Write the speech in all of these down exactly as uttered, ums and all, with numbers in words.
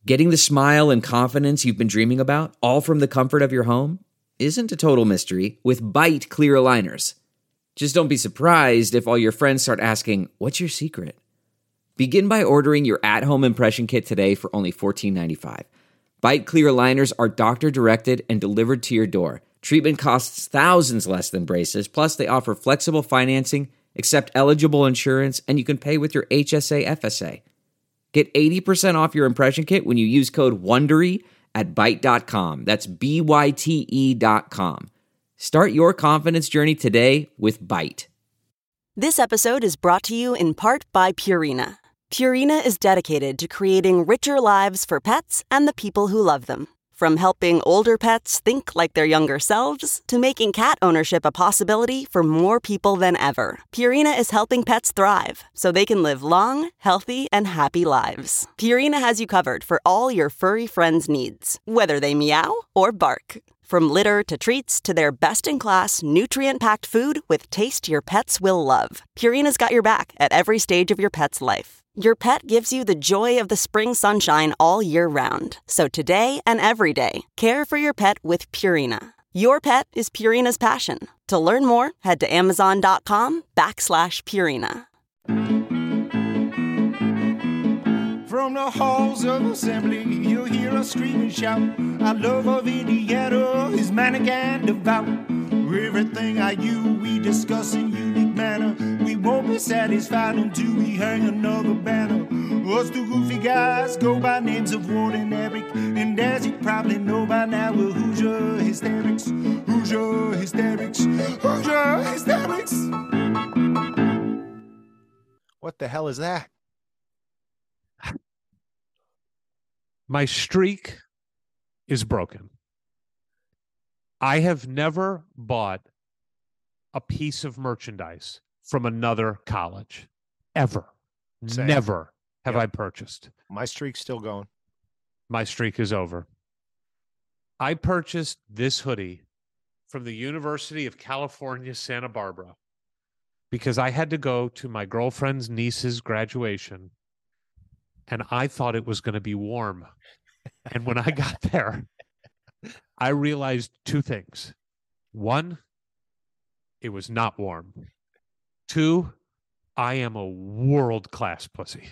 Getting the smile and confidence you've been dreaming about, all from the comfort of your home, isn't a total mystery with Byte clear aligners. Just don't be surprised if all your friends start asking, "What's your secret?" Begin by ordering your at-home impression kit today for only fourteen ninety-five. Byte clear aligners are doctor-directed and delivered to your door. Treatment costs thousands less than braces, plus they offer flexible financing, accept eligible insurance, and you can pay with your H S A F S A. Get eighty percent off your impression kit when you use code WONDERY at byte dot com. That's B Y T E dot com. Start your confidence journey today with Byte. This episode is brought to you in part by Purina. Purina is dedicated to creating richer lives for pets and the people who love them. From helping older pets think like their younger selves to making cat ownership a possibility for more people than ever, Purina is helping pets thrive so they can live long, healthy, and happy lives. Purina has you covered for all your furry friends' needs, whether they meow or bark. From litter to treats to their best-in-class, nutrient-packed food with taste your pets will love, Purina's got your back at every stage of your pet's life. Your pet gives you the joy of the spring sunshine all year round. So today and every day, care for your pet with Purina. Your pet is Purina's passion. To learn more, head to amazon.com backslash Purina. From the halls of assembly, you'll hear us scream and shout. Our love of Indiana is manic and devout. Everything I you we discuss in unique manner. We won't be satisfied until we hang another banner. Us two goofy guys go by names of Ward and Eric, and as you probably know by now, we're Hoosier Hysterics. Hoosier Hysterics. Hoosier Hysterics. What the hell is that? My streak is broken. I have never bought a piece of merchandise from another college. Ever. Same. Never have Yep. I purchased. My streak's still going. My streak is over. I purchased this hoodie from the University of California, Santa Barbara, because I had to go to my girlfriend's niece's graduation, and I thought it was going to be warm. And when I got there, I realized two things. One, it was not warm. Two, I am a world-class pussy.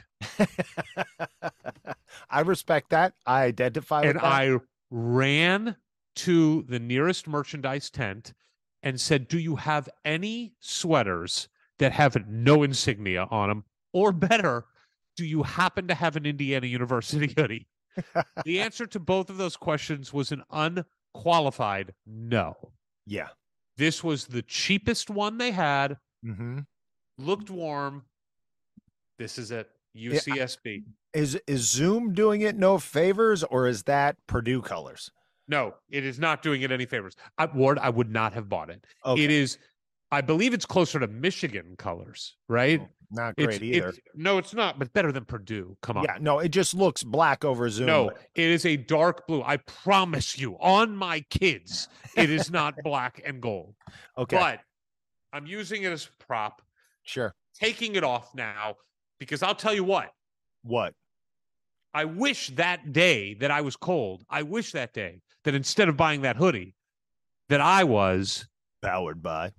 I respect that. I identify with And that. I ran to the nearest merchandise tent and said, "Do you have any sweaters that have no insignia on them? Or better, do you happen to have an Indiana University hoodie?" The answer to both of those questions was an unqualified no. Yeah. This was the cheapest one they had, Mm-hmm. looked warm. This is it. U C S B. Is is Zoom doing it no favors, or is that Purdue colors? No, it is not doing it any favors. I, Ward, I would not have bought it. Okay. It is, I believe it's closer to Michigan colors, right? Oh, not It's- great either. it's- no, it's not, but better than Purdue. Come on. Yeah, no, it just looks black over Zoom. No, it is a dark blue. I promise you, on my kids, it is not black and gold. Okay, But I'm using it as a prop, sure. taking it off now, because I'll tell you what, What? I wish that day that I was cold, I wish that day that instead of buying that hoodie, that I was Powered by.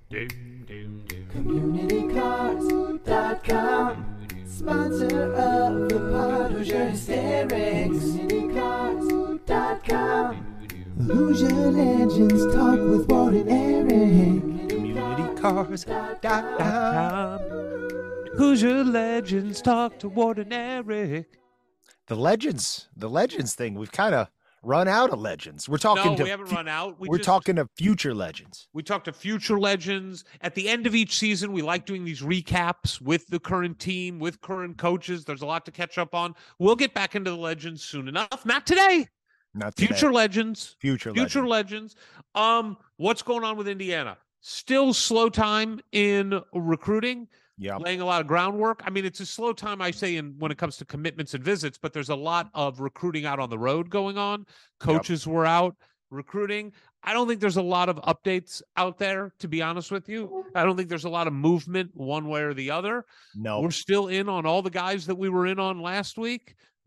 Community Cars dot com, sponsor of the pod, Hoosier Hysterics. Community Cars dot com, Hoosier Legends talk with Ward and Eric. Community Cars dot com. Hoosier Legends talk to Ward and Eric. The legends, the legends thing. We've kind of run out of legends. We're talking No, to we haven't fu- run out. We we're just- talking to future legends. We talk to future legends. At the end of each season, we like doing these recaps with the current team, with current coaches. There's a lot to catch up on. We'll get back into the legends soon enough. Not today. Not today. Future legends. future Future legends. legends. Um, what's going on with Indiana? Still slow time in recruiting. Yeah. Laying a lot of groundwork. I mean, it's a slow time, I say, in when it comes to commitments and visits, but there's a lot of recruiting out on the road going on. Coaches were out recruiting. I don't think there's a lot of updates out there, to be honest with you. I don't think there's a lot of movement one way or the other. No. We're still in on all the guys that we were in on last week.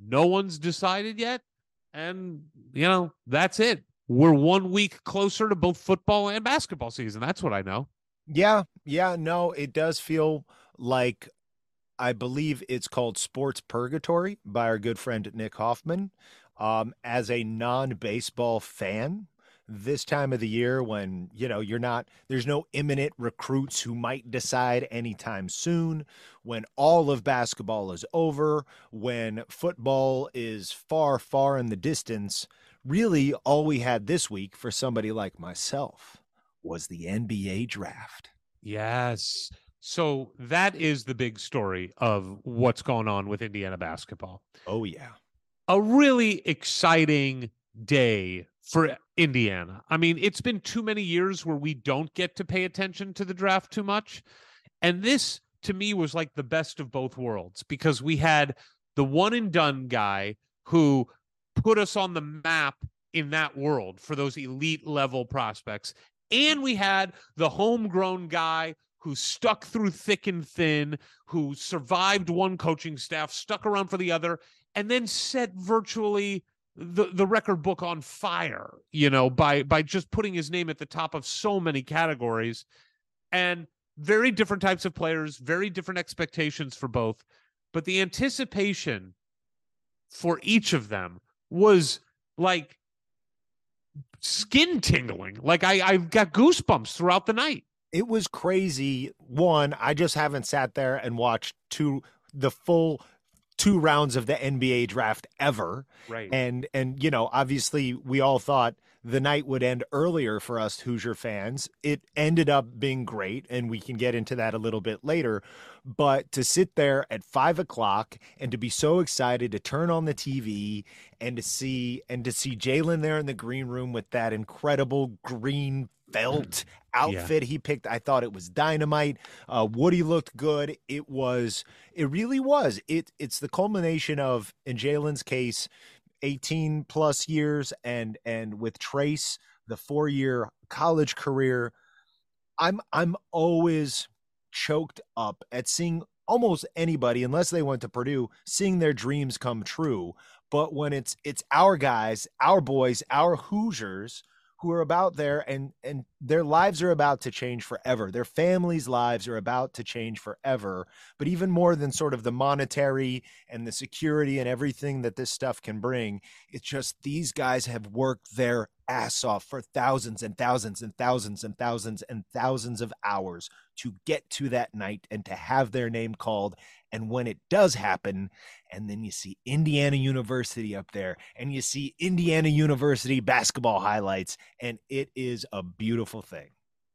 No one's decided yet. And, you know, that's it. We're one week closer to both football and basketball season. That's what I know. Yeah, yeah, no, it does feel like, I believe it's called Sports Purgatory by our good friend Nick Hoffman. Um, as a non-baseball fan, this time of the year when, you know, you're not, there's no imminent recruits who might decide anytime soon, when all of basketball is over, when football is far, far in the distance, really all we had this week for somebody like myself was the N B A draft. Yes. So that is the big story of what's going on with Indiana basketball. Oh, yeah. A really exciting day for Indiana. I mean, it's been too many years where we don't get to pay attention to the draft too much. And this, to me, was like the best of both worlds, because we had the one and done guy who put us on the map in that world for those elite level prospects. And we had the homegrown guy who stuck through thick and thin, who survived one coaching staff, stuck around for the other, and then set virtually the, the record book on fire, you know, by, by just putting his name at the top of so many categories. And very different types of players, very different expectations for both. But the anticipation for each of them was like skin tingling. Like I, I've got goosebumps throughout the night. It was crazy. One, I just haven't sat there and watched two the full two rounds of the N B A draft ever. Right. And and you know, obviously we all thought the night would end earlier for us Hoosier fans. It ended up being great, and we can get into that a little bit later. But to sit there at five o'clock and to be so excited to turn on the T V and to see and to see Jalen there in the green room with that incredible green felt outfit yeah. he picked, I thought it was dynamite. Uh, Woody looked good. It was, it really was. It it's the culmination of, in Jalen's case, eighteen plus years, and and with Trace, the four year college career. I'm I'm always choked up at seeing almost anybody, unless they went to Purdue, seeing their dreams come true. But when it's it's our guys, our boys, our Hoosiers who are about there, and and their lives are about to change forever. Their families' lives are about to change forever. But even more than sort of the monetary and the security and everything that this stuff can bring, it's just these guys have worked their ass off for thousands and thousands and thousands and thousands and thousands of hours to get to that night and to have their name called. And when it does happen, and then you see Indiana University up there, and you see Indiana University basketball highlights, and it is a beautiful thing.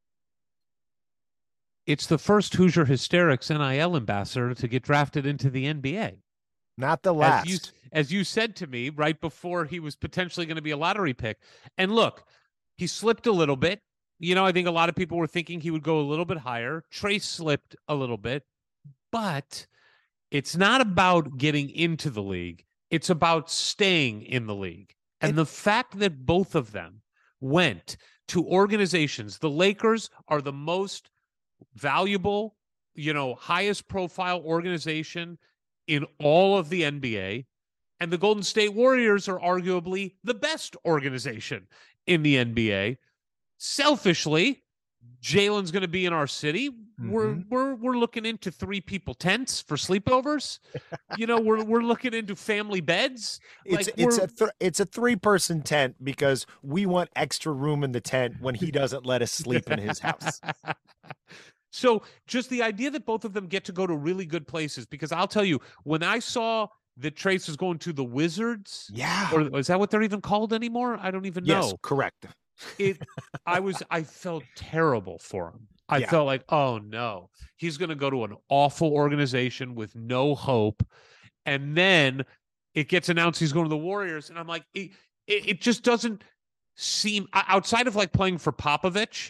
It's the first Hoosier Hysterics N I L ambassador to get drafted into the N B A. Not the last. As you, as you said to me right before he was potentially going to be a lottery pick. And look, he slipped a little bit. You know, I think a lot of people were thinking he would go a little bit higher. Trace slipped a little bit, but it's not about getting into the league. It's about staying in the league. And it, the fact that both of them went to organizations, the Lakers are the most valuable, you know, highest profile organization in all of the N B A. And the Golden State Warriors are arguably the best organization in the N B A. Selfishly, Jalen's going to be in our city. Mm-hmm. We're we're we're looking into three people tents for sleepovers. You know, we're we're looking into family beds. It's like it's a th- it's a three person tent because we want extra room in the tent when he doesn't let us sleep in his house. So just the idea that both of them get to go to really good places, because I'll tell you, when I saw that Trace was going to the Wizards, yeah, or is that what they're even called anymore? I don't even know. Yes, correct. It, I was, I felt terrible for him. I yeah. felt like, oh no, he's going to go to an awful organization with no hope. And then it gets announced he's going to the Warriors. And I'm like, it, it, it just doesn't seem, outside of like playing for Popovich,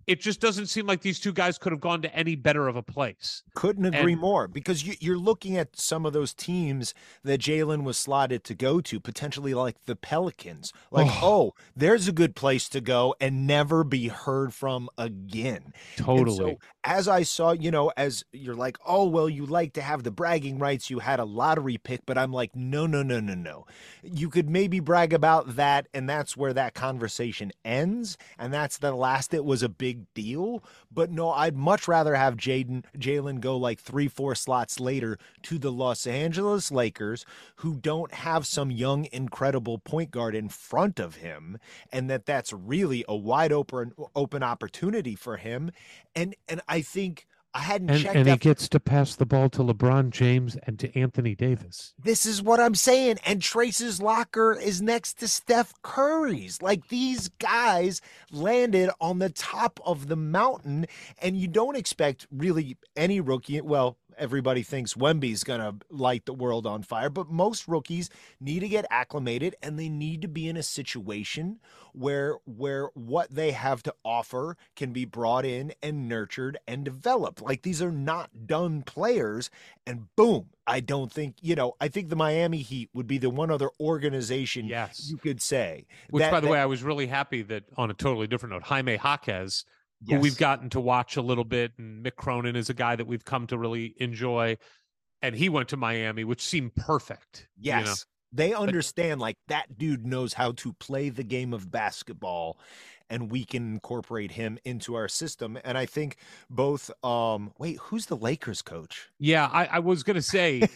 it just doesn't seem like these two guys could have gone to any better of a place. Couldn't agree And- more, because you, you're looking at some of those teams that Jalen was slotted to go to, potentially like the Pelicans. Like, oh, there's a good place to go and never be heard from again. And Totally. so as I saw, you know, as you're like, oh, well, you like to have the bragging rights. You had a lottery pick, but I'm like, no, no, no, no, no. You could maybe brag about that, and that's where that conversation ends. And that's the last it was a big deal. But no, I'd much rather have Jaden Jalen go like three, four slots later to the Los Angeles Lakers, who don't have some young, incredible point guard in front of him, and that that's really a wide open open opportunity for him. And and I think I hadn't And, checked and he that. gets to pass the ball to LeBron James and to Anthony Davis. This is what I'm saying. And Trace's locker is next to Steph Curry's. Like, these guys landed on the top of the mountain, and you don't expect really any rookie. Well, everybody thinks Wemby's going to light the world on fire, but most rookies need to get acclimated, and they need to be in a situation where where what they have to offer can be brought in and nurtured and developed. Like, these are not done players, and boom, I don't think, you know, I think the Miami Heat would be the one other organization Yes. you could say. Which, that- by the that- way, I was really happy that, on a totally different note, Jaime Jaquez, who Yes. we've gotten to watch a little bit, and Mick Cronin is a guy that we've come to really enjoy, and he went to Miami, which seemed perfect. you know? Yes. They understand, like, that dude knows how to play the game of basketball, and we can incorporate him into our system. And I think both, um, wait, who's the Lakers coach? Yeah, I, I was going to say,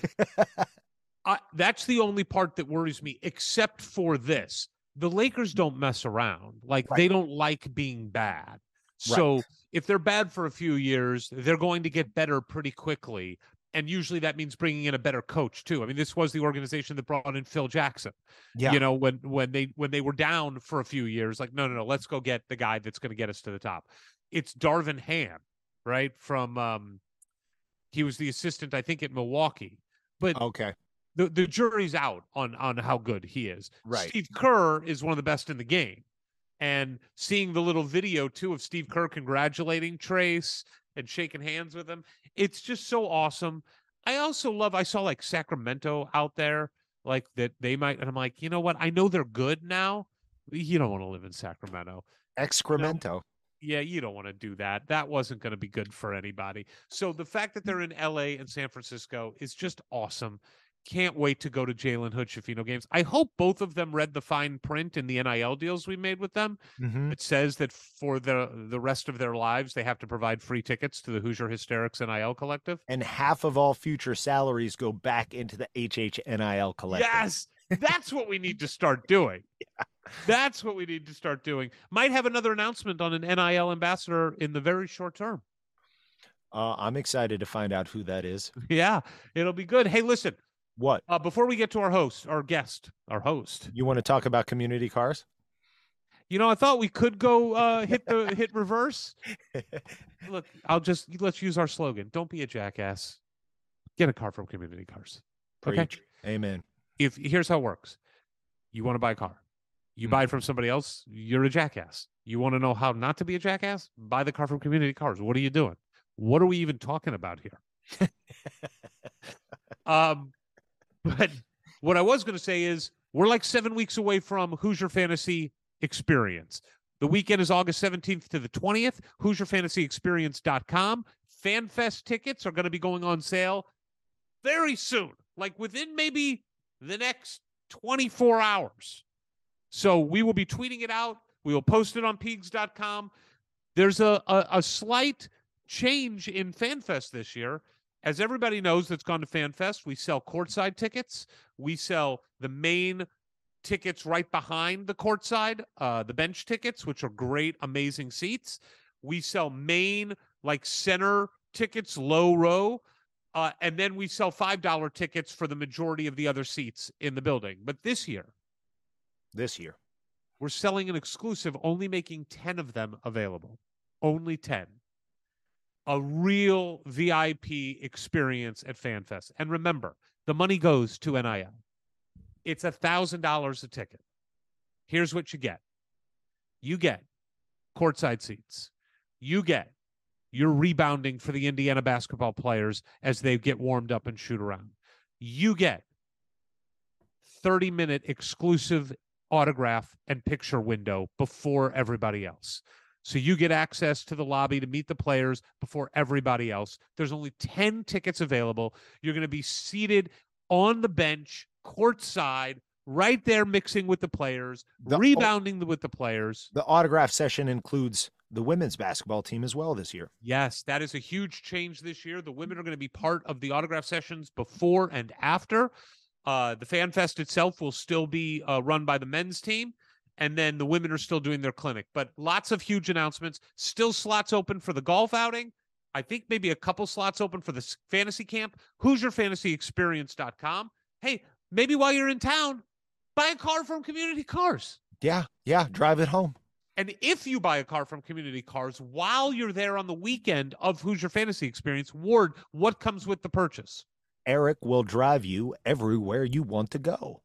I, that's the only part that worries me, except for this. The Lakers don't mess around. Like, Right. they don't like being bad. So if they're bad for a few years, they're going to get better pretty quickly. And usually that means bringing in a better coach too. I mean, this was the organization that brought in Phil Jackson. Yeah. You know, when when they when they were down for a few years, like, no, no, no, let's go get the guy that's going to get us to the top. It's Darvin Ham, right? From um he was the assistant, I think, at Milwaukee. But Okay. the, the jury's out on on how good he is. Right. Steve Kerr is one of the best in the game. And seeing the little video too of Steve Kerr congratulating Trace and shaking hands with him, it's just so awesome. I also love, I saw like Sacramento out there, like that they might, and I'm like, you know what? I know they're good now. You don't want to live in Sacramento. Excremento. Yeah, you don't want to do that. That wasn't going to be good for anybody. So the fact that they're in L A and San Francisco is just awesome. Can't wait to go to Jalen Hood-Schifino games. I hope both of them read the fine print in the N I L deals we made with them. Mhm. It says that for the the rest of their lives, they have to provide free tickets to the Hoosier Hysterics N I L Collective. And half of all future salaries go back into the H H N I L collective. Yes, that's what we need to start doing. That's what we need to start doing. Might have another announcement on an N I L ambassador in the very short term. Uh, I'm excited to find out who that is. Yeah, it'll be good. Hey, listen, What? uh, before we get to our host, our guest, our host, You want to talk about community cars? you know, I thought we could go uh, hit the hit reverse. Look, I'll just let's use our slogan: "Don't be a jackass. Get a car from Community Cars." Okay. Preach. Amen. If here's how it works: you want to buy a car, you buy it from somebody else, you're a jackass. You want to know how not to be a jackass? Buy the car from Community Cars. What are you doing? What are we even talking about here? um, but what I was going to say is we're like seven weeks away from Hoosier Fantasy Experience. The weekend is August seventeenth to the twentieth. Hoosier Fantasy Experience dot com. FanFest tickets are going to be going on sale very soon, like within maybe the next twenty-four hours. So we will be tweeting it out. We will post it on Peegs dot com. There's a, a, a slight change in FanFest this year. As everybody knows that's gone to FanFest, we sell courtside tickets. We sell the main tickets right behind the courtside, uh, the bench tickets, which are great, amazing seats. We sell main, like center tickets, low row. Uh, and then we sell five dollar tickets for the majority of the other seats in the building. But this year, This year. we're selling an exclusive, only making ten of them available. Only ten. A real V I P experience at FanFest. And remember, the money goes to N I L. It's one thousand dollars a ticket. Here's what you get. You get courtside seats. you get your rebounding for the Indiana basketball players as they get warmed up and shoot around. You get thirty-minute exclusive autograph and picture window before everybody else. So you get access to the lobby to meet the players before everybody else. There's only ten tickets available. You're going to be seated on the bench, courtside, right there mixing with the players, The- rebounding with the players. The autograph session includes the women's basketball team as well this year. Yes, that is a huge change this year. The women are going to be part of the autograph sessions before and after. Uh, the Fan Fest itself will still be uh, run by the men's team, and then the women are still doing their clinic. But lots of huge announcements. Still slots open for the golf outing. I think maybe a couple slots open for the s- fantasy camp. Hoosier Fantasy Experience dot com. Hey, maybe while you're in town, buy a car from Community Cars. Yeah, yeah, drive it home. And if you buy a car from Community Cars while you're there on the weekend of Hoosier Fantasy Experience, Ward, what comes with the purchase? Eric will drive you everywhere you want to go.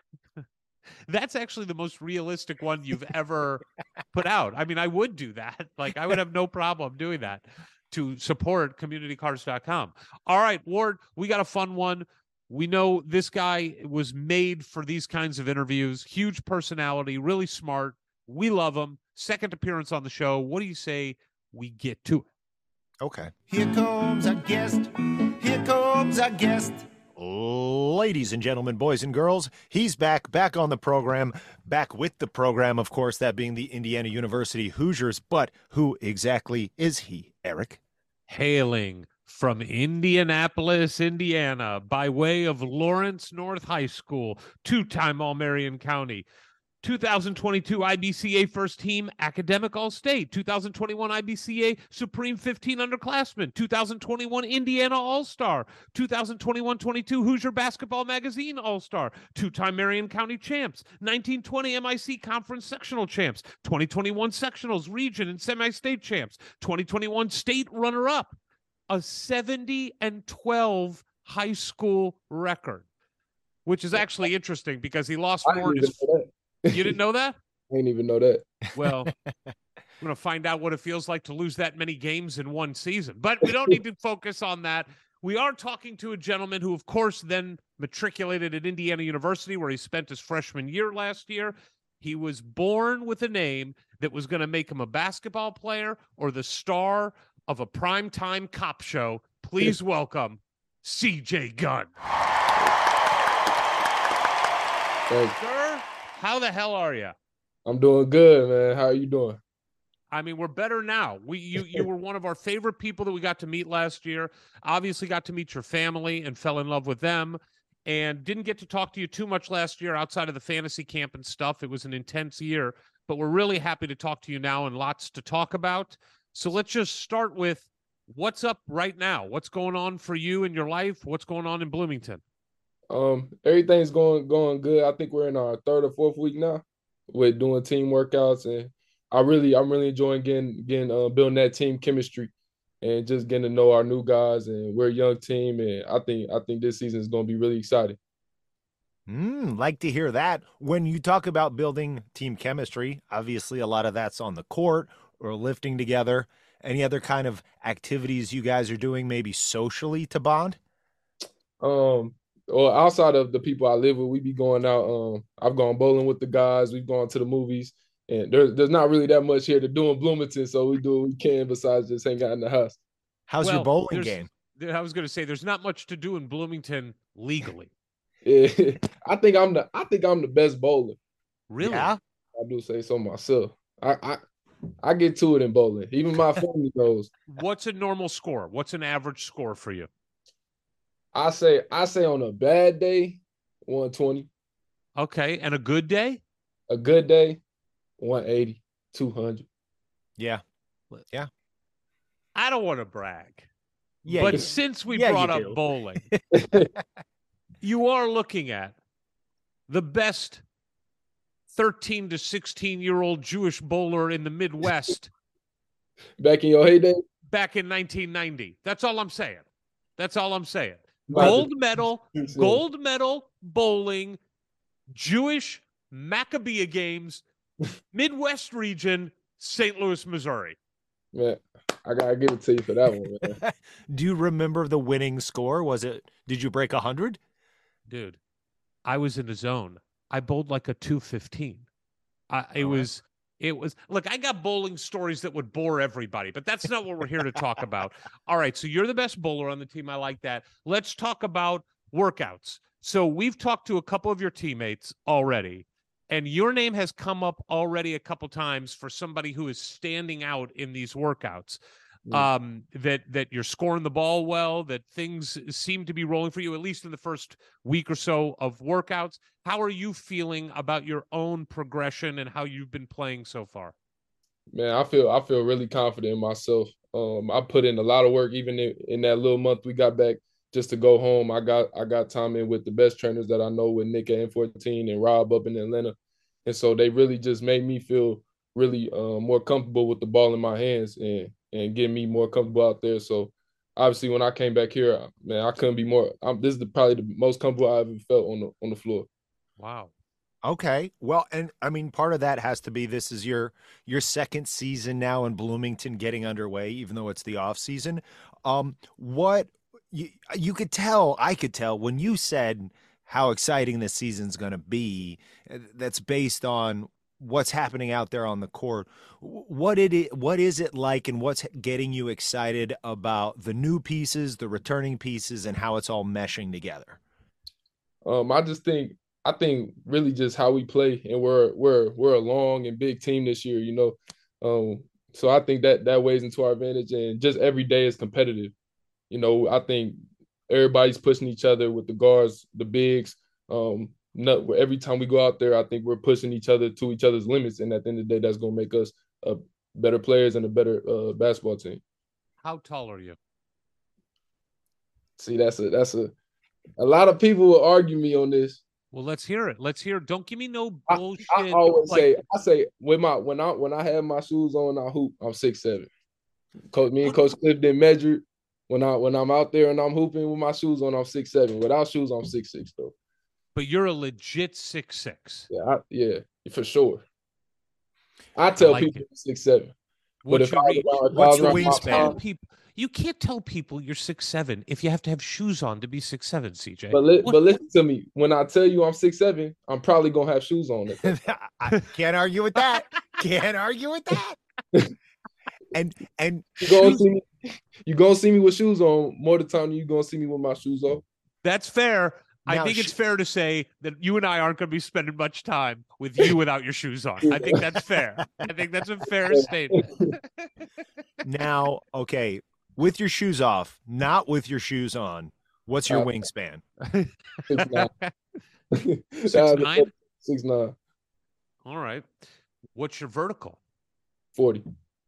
That's actually the most realistic one you've ever put out. I mean, I would do that. Like, I would have no problem doing that to support community cars dot com. All right, Ward, we got a fun one. We know this guy was made for these kinds of interviews. Huge personality, really smart. We love him. Second appearance on the show. What do you say we get to it? Okay. Here comes our guest. Here comes our guest. Ladies and gentlemen, boys and girls, he's back, back on the program, back with the program, of course, that being the Indiana University Hoosiers. But who exactly is he, Eric? Hailing from Indianapolis, Indiana, by way of Lawrence North High School, two-time All-Marion County, two thousand twenty-two I B C A First Team Academic All-State, two thousand twenty-one I B C A Supreme fifteen Underclassmen, two thousand twenty-one Indiana All-Star, two thousand twenty-one twenty-two Hoosier Basketball Magazine All-Star, two-time Marion County Champs, nineteen twenty M I C Conference Sectional Champs, twenty twenty-one Sectionals, Region, and Semi-State Champs, twenty twenty-one State Runner-Up, a seventy and twelve high school record, which is actually interesting because he lost I more in didn't his even know that. You didn't know that? I didn't even know that. Well, I'm going to find out what it feels like to lose that many games in one season. But we don't need to focus on that. We are talking to a gentleman who, of course, then matriculated at Indiana University, where he spent his freshman year last year. He was born with a name that was going to make him a basketball player or the star of a primetime cop show. Please welcome C J Gunn. Thanks. Sir, how the hell are you? I'm doing good, man. How are you doing? I mean, we're better now. We you you were one of our favorite people that we got to meet last year. Obviously got to meet your family and fell in love with them, and didn't get to talk to you too much last year outside of the fantasy camp and stuff. It was an intense year, but we're really happy to talk to you now and lots to talk about. So let's just start with what's up right now. What's going on for you in your life? What's going on in Bloomington? Um, everything's going going good. I think we're in our third or fourth week now with doing team workouts, and I really I'm really enjoying getting getting uh, building that team chemistry and just getting to know our new guys. And we're a young team, and I think I think this season is going to be really exciting. Mm, like to hear that. When you talk about building team chemistry, obviously a lot of that's on the court or lifting together. Any other kind of activities you guys are doing, maybe socially, to bond? Um, or outside of the people I live with, we be going out. Um, I've gone bowling with the guys. We've gone to the movies, and there's there's not really that much here to do in Bloomington, so we do what we can besides just hang out in the house. How's Well, your bowling there's- game? I was going to say there's not much to do in Bloomington legally. Yeah, I think I'm the I think I'm the best bowler. Really? Yeah? I do say so myself. I I, I get to it in bowling. Even my family knows. What's a normal score? What's an average score for you? I say I say on a bad day, one twenty. Okay. And a good day? A good day, one eighty, two hundred. Yeah. I don't want to brag. Yeah. but you- since we yeah, you brought up do. bowling, you are looking at the best thirteen to sixteen year old Jewish bowler in the Midwest Back in your heyday, back in nineteen ninety. That's all I'm saying. That's all I'm saying. Right. Gold medal, Yeah. gold medal bowling, Jewish Maccabea Games, Midwest region, Saint Louis, Missouri. Man, I gotta give it to you for that one, man. Do you remember the winning score? Was it, did you break a hundred? Dude, I was in the zone. I bowled like a two fifteen. I, it was, it was, look, I got bowling stories that would bore everybody, but that's not what we're here to talk about. All right. So you're the best bowler on the team. I like that. Let's talk about workouts. So we've talked to a couple of your teammates already, and your name has come up already a couple times for somebody who is standing out in these workouts. Um, that that you're scoring the ball well, that things seem to be rolling for you, at least in the first week or so of workouts. How are you feeling about your own progression and how you've been playing so far? Man, I feel I feel really confident in myself. Um, I put in a lot of work, even in, in that little month we got back just to go home. I got I got time in with the best trainers that I know, with Nick at N fourteen and Rob up in Atlanta, and so they really just made me feel really uh, more comfortable with the ball in my hands and and getting me more comfortable out there. So obviously, when I came back here, man, I couldn't be more. I'm, this is the, probably the most comfortable I've ever felt on the on the floor. Wow. Okay. Well, and I mean, part of that has to be this is your your second season now in Bloomington getting underway, even though it's the off season. Um, what you you could tell, I could tell when you said how exciting this season's going to be. That's based on what's happening out there on the court. What it what is it like, and what's getting you excited about the new pieces, the returning pieces, and how it's all meshing together? Um, I just think I think really just how we play, and we're we're we're a long and big team this year, you know. Um, so I think that that weighs into our advantage, and just every day is competitive. You know, I think everybody's pushing each other with the guards, the bigs. Um, not, every time we go out there, I think we're pushing each other to each other's limits, and at the end of the day, that's going to make us uh, better players and a better uh, basketball team. How tall are you? See, that's a that's a a lot of people will argue me on this. Well, let's hear it. Let's hear it. Don't give me no bullshit. I, I always like, say, I say when my when I when I have my shoes on, I hoop. I'm six seven. Coach, me and Coach Cliff didn't measure it. When I when I'm out there and I'm hooping with my shoes on, I'm six seven. Without shoes, I'm six six though. But you're a legit six six. Yeah, I, yeah, for sure. I tell I like people it. six seven. What's but if your, I, if what's I your wingspan? People, you can't tell people you're six seven if you have to have shoes on to be six seven, C J. But, li- but listen to me. When I tell you I'm six seven, I'm probably going to have shoes on. I can't argue with that. Can't argue with that. And and you gonna see me. You gonna see me with shoes on more of the time than you gonna see me with my shoes off. That's fair. Now, I think sh- it's fair to say that you and I aren't going to be spending much time with you without your shoes on. I think that's fair. I think that's a fair statement. Now, okay, with your shoes off, not with your shoes on, what's your uh, wingspan? Six nine. Six nine? Six nine. All right. What's your vertical? Forty.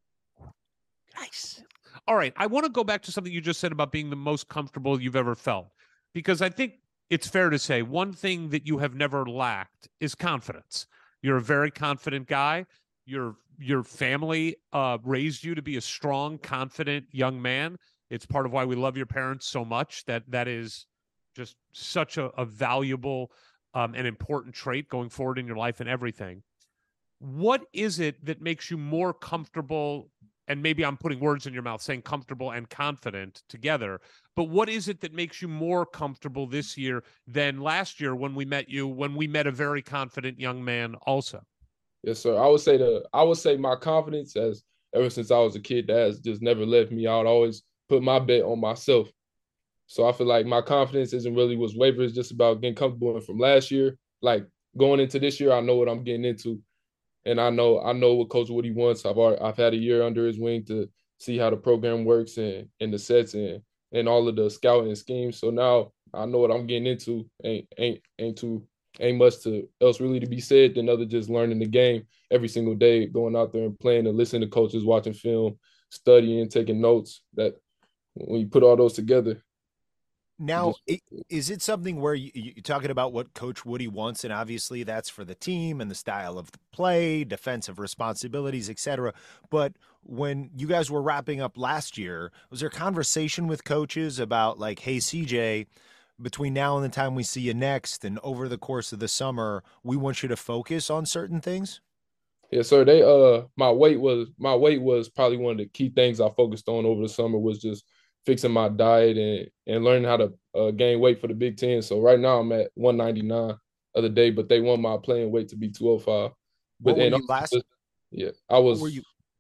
Nice. All right. I want to go back to something you just said about being the most comfortable you've ever felt, because I think it's fair to say one thing that you have never lacked is confidence. You're a very confident guy. Your your family uh, raised you to be a strong, confident young man. It's part of why we love your parents so much. That that is just such a, a valuable um, and important trait going forward in your life and everything. What is it that makes you more comfortable? And maybe I'm putting words in your mouth saying comfortable and confident together, but what is it that makes you more comfortable this year than last year when we met you, when we met a very confident young man also? Yes, sir. I would say the I would say my confidence has ever since I was a kid, that has just never left me. I would always put my bet on myself. So I feel like my confidence isn't really what's wavering. It's just about getting comfortable. And from last year, like going into this year, I know what I'm getting into. And I know I know what Coach Woody wants. I've already, I've had a year under his wing to see how the program works and, and the sets and and all of the scouting schemes. So now I know what I'm getting into. Ain't ain't ain't too ain't much to else really to be said than other just learning the game every single day, going out there and playing and listening to coaches, watching film, studying, taking notes. That when you put all those together. Now, just, is it something where you, you're talking about what Coach Woody wants, and obviously that's for the team and the style of the play, defensive responsibilities, et cetera. But when you guys were wrapping up last year, was there conversation with coaches about like, hey, C J, between now and the time we see you next and over the course of the summer, we want you to focus on certain things? Yes, sir. They uh my weight was my weight was probably one of the key things I focused on over the summer was just fixing my diet and and learning how to uh, gain weight for the Big Ten. So right now I'm at one ninety-nine other day, but they want my playing weight to be two oh five. What But were and you also last? just- yeah, I What was were you?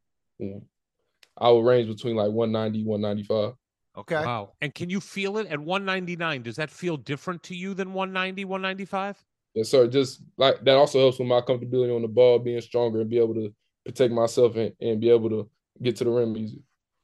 I would range between like one ninety, one ninety-five. Okay. Wow. And can you feel it at one ninety-nine? Does that feel different to you than one ninety, one ninety-five? Yes, sir. Just like that also helps with my comfortability on the ball, being stronger and be able to protect myself and, and be able to get to the rim easy.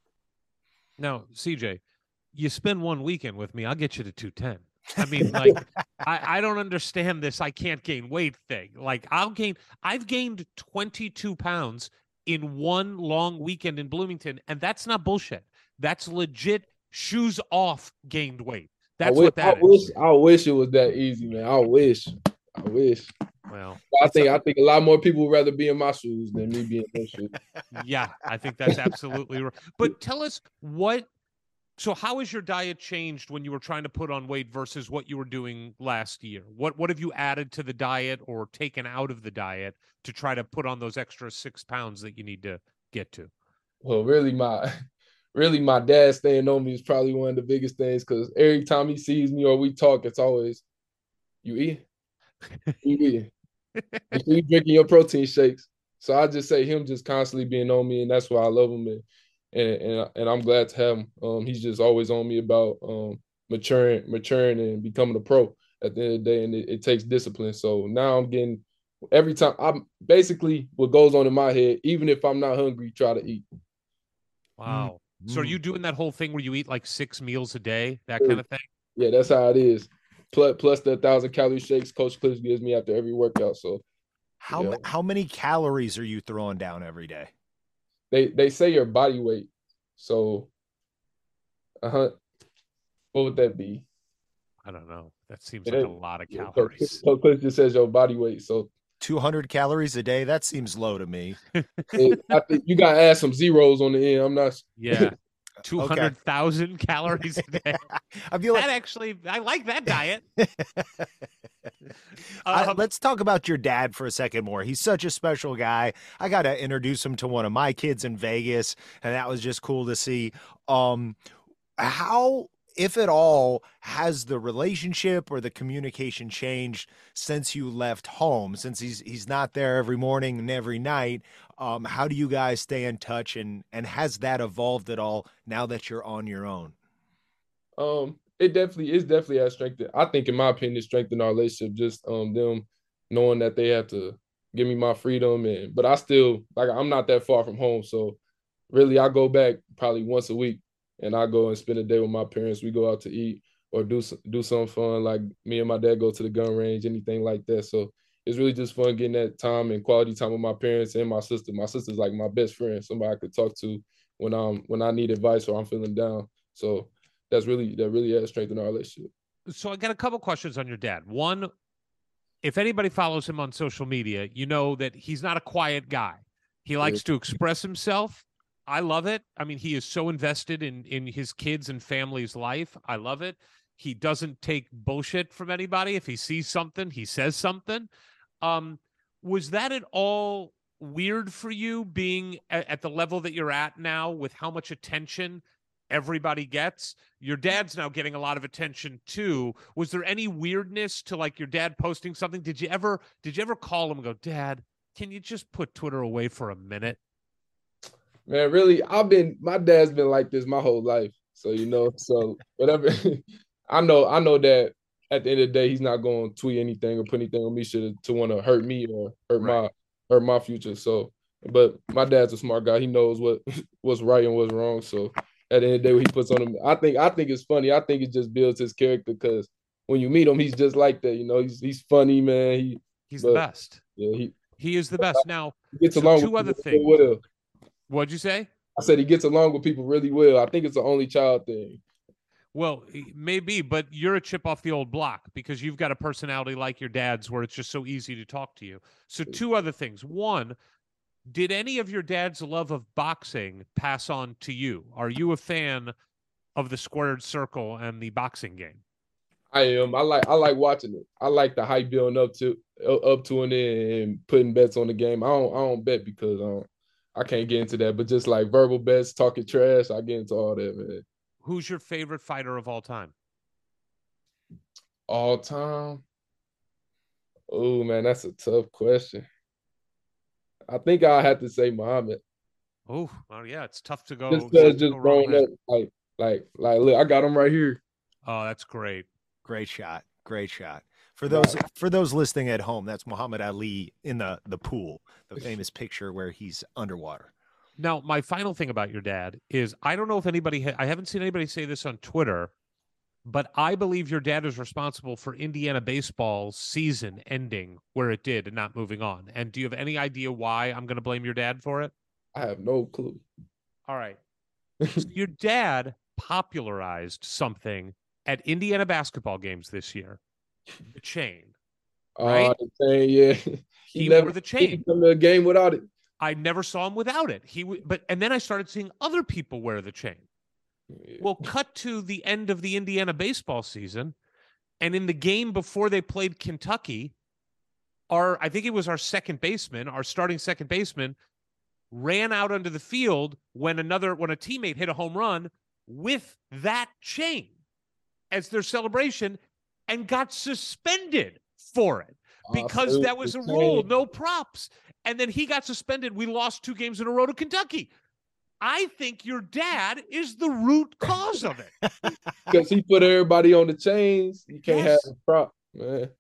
Now, C J, you spend one weekend with me, I'll get you to two ten. I mean, like, I, I don't understand this I can't gain weight thing. Like, I'll gain, I've gained twenty-two pounds in one long weekend in Bloomington, and that's not bullshit. That's legit shoes off gained weight. That's I wish, what that I is. wish, I wish it was that easy, man. I wish. I wish. Well, I think I think a lot more people would rather be in my shoes than me being in their shoes. yeah, I think that's absolutely right. But tell us what, so how has your diet changed when you were trying to put on weight versus what you were doing last year? What what have you added to the diet or taken out of the diet to try to put on those extra six pounds that you need to get to? Well, really, my really my dad staying on me is probably one of the biggest things because every time he sees me or we talk, it's always, you eat, you eat, and you drinking your protein shakes. So I just say him just constantly being on me, and that's why I love him, and and and, and I'm glad to have him. Um, he's just always on me about um maturing, maturing, and becoming a pro at the end of the day, and it, it takes discipline. So now I'm getting every time I'm basically what goes on in my head, even if I'm not hungry, try to eat. Wow. Mm. So are you doing that whole thing where you eat like six meals a day, that kind of thing? Yeah, that's how it is. Plus, plus the thousand calorie shakes Coach Cliff gives me after every workout. So How yeah. ma- how many calories are you throwing down every day? they they say your body weight. So, uh huh. What would that be? I don't know. That seems It like is- a lot of Yeah, Coach calories. Coach Cliff just says your body weight. So two hundred calories a day? That seems low to me. it, I think you gotta add some zeros on the end. I'm not. Yeah. two hundred thousand calories a day. I feel like That actually, I like that diet. I- Um, let's talk about your dad for a second more. He's such a special guy. I got to introduce him to one of my kids in Vegas, and that was just cool to see. Um, how, if at all, has the relationship or the communication changed since you left home? Since he's he's not there every morning and every night, um, how do you guys stay in touch, and and has that evolved at all now that you're on your own? Um, it definitely is definitely has strengthened. I think, in my opinion, it strengthened our relationship. Just um them knowing that they have to give me my freedom, and but I still like I'm not that far from home, so really I go back probably once a week, and I go and spend a day with my parents. We go out to eat or do do something fun, like me and my dad go to the gun range, anything like that. So it's really just fun getting that time and quality time with my parents and my sister. My sister's like my best friend, somebody I could talk to when I'm when I need advice or I'm feeling down. So that's really that really has strengthened our relationship. so I got a couple questions on your dad. One, if anybody follows him on social media, you know that he's not a quiet guy. He likes to express himself. I love it. I mean, he is so invested in in his kids and family's life. I love it. He doesn't take bullshit from anybody. If he sees something, he says something. Um, was that at all weird for you being at, at the level that you're at now with how much attention everybody gets? Your dad's now getting a lot of attention too. Was there any weirdness to like your dad posting something? Did you ever did you ever call him and go, Dad, can you just put Twitter away for a minute? Man, really, I've been my dad's been like this my whole life. So you know, so whatever I know, I know that at the end of the day, he's not going to tweet anything or put anything on me to to want to hurt me or hurt Right. my hurt my future. So, but my dad's a smart guy. He knows what what's right and what's wrong. So at the end of the day, what he puts on him, I think I think it's funny. I think it just builds his character because when you meet him, he's just like that. You know, he's he's funny, man. He He's but, the best. Yeah, he, He is the best. Now, he gets so along two with other people things. really well. What'd you say? I said he gets along with people really well. I think it's an only child thing. Well, maybe, but you're a chip off the old block because you've got a personality like your dad's where it's just so easy to talk to you. So two other things. One, did any of your dad's love of boxing pass on to you? Are you a fan of the squared circle and the boxing game? I am. I like I like watching it. I like the hype building up to up to and in and putting bets on the game. I don't I don't bet because I don't, I can't get into that. But just like verbal bets, talking trash, I get into all that, man. Who's your favorite fighter of all time? All time? Oh man, that's a tough question. I think I have to say Muhammad. Oh, well, yeah, it's tough to go. Just because to just go wrong growing there. up, like like like look, I got him right here. Oh, that's great. Great shot. Great shot. For those for those listening at home, that's Muhammad Ali in the, the pool, the famous picture where he's underwater. Now, my final thing about your dad is I don't know if anybody, ha- I haven't seen anybody say this on Twitter, but I believe your dad is responsible for Indiana baseball's season ending where it did and not moving on. And do you have any idea why I'm going to blame your dad for it? I have no clue. All right. So your dad popularized something at Indiana basketball games this year, the chain. Right? Uh, the chain, yeah. He, never wore the he chain. didn't come to a game without it. I never saw him without it. He w- but and then I started seeing other people wear the chain. Yeah. Well, cut to the end of the Indiana baseball season, and in the game before they played Kentucky, our I think it was our second baseman, our starting second baseman, ran out onto the field when another when a teammate hit a home run with that chain as their celebration and got suspended for it because Uh, that was a the rule, chain. no props. And then he got suspended. We lost two games in a row to Kentucky. I think your dad is the root cause of it. Because he put everybody on the chains. You can't Yes. have a prop, man.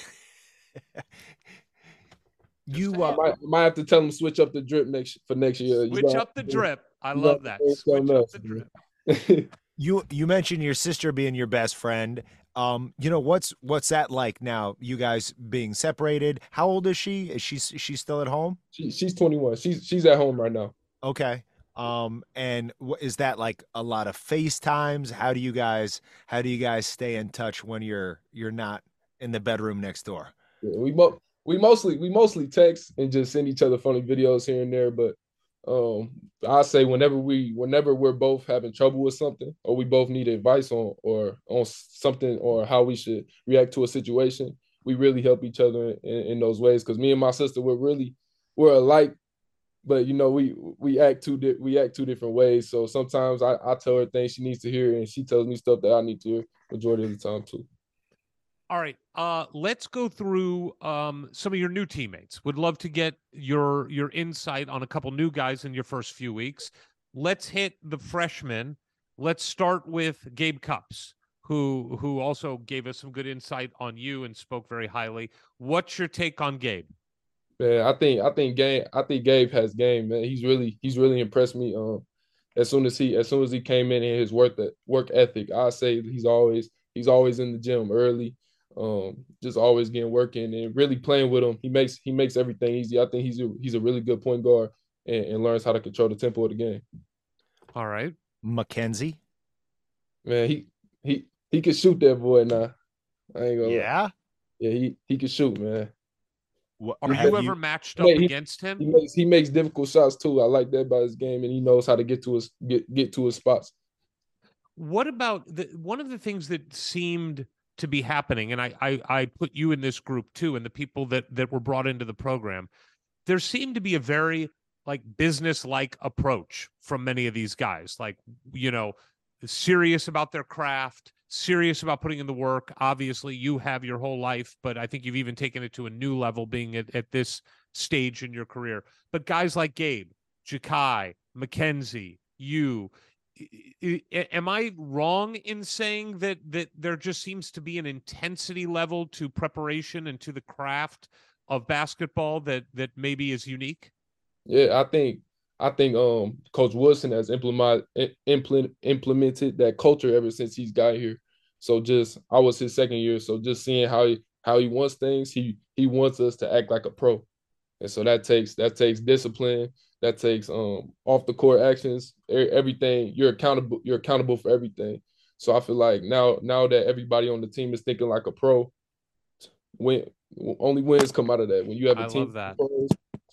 You I uh, might, I might have to tell him switch up the drip next for next year. You Switch gonna up the have to do- drip. I you love gonna have that. to do Switch something up else, the drip. man. you you mentioned your sister being your best friend. Um, you know, what's what's that like now? You guys being separated. How old is she? Is she is she still at home? She, she's twenty-one. She's she's at home right now. Okay. Um, and wh- is that like a lot of FaceTimes? How do you guys how do you guys stay in touch when you're you're not in the bedroom next door? Yeah, we mo- we mostly we mostly text and just send each other funny videos here and there. But um, I say whenever we whenever we're both having trouble with something, or we both need advice on or on something or how we should react to a situation, we really help each other in, in those ways. Because me and my sister, we're really we're alike, but you know we we act two di- we act two different ways. So sometimes I, I tell her things she needs to hear, and she tells me stuff that I need to hear majority of the time too. All right. Uh, let's go through um, some of your new teammates. Would love to get your your insight on a couple new guys in your first few weeks. Let's hit the freshmen. Let's start with Gabe Cups, who who also gave us some good insight on you and spoke very highly. What's your take on Gabe? Man, I think I think Gabe I think Gabe has game, man. He's really he's really impressed me. Um, as soon as he as soon as he came in and his work that work ethic, I say he's always he's always in the gym early, um, just always getting working and really playing with him. He makes he makes everything easy. I think he's a, he's a really good point guard and, and learns how to control the tempo of the game. All right. Mackenzie? Man, he he he can shoot that boy now. I ain't gonna lie. Yeah. Yeah, he he can shoot, man. What, Are have you ever matched up Yeah, he- against him? He makes he makes difficult shots too. I like that about his game, and he knows how to get to his get get to his spots. What about the one of the things that seemed to be happening, and I, I I put you in this group too, and the people that that were brought into the program, there seemed to be a very like business-like approach from many of these guys, like, you know, serious about their craft, serious about putting in the work. Obviously, you have your whole life, but I think you've even taken it to a new level being at, at this stage in your career. But guys like Gabe, Jakai, Mackenzie, you, I- I- am I wrong in saying that that there just seems to be an intensity level to preparation and to the craft of basketball that that maybe is unique? Yeah, I think I think um Coach Wilson has implement, implement implemented that culture ever since he's got here. So just I was his second year, so just seeing how he how he wants things, he he wants us to act like a pro, and so that takes that takes discipline, that takes um off the court actions, e- everything. You're accountable. You're accountable for everything. So I feel like now now that everybody on the team is thinking like a pro, win only wins come out of that. When you have a I team, love that. pros,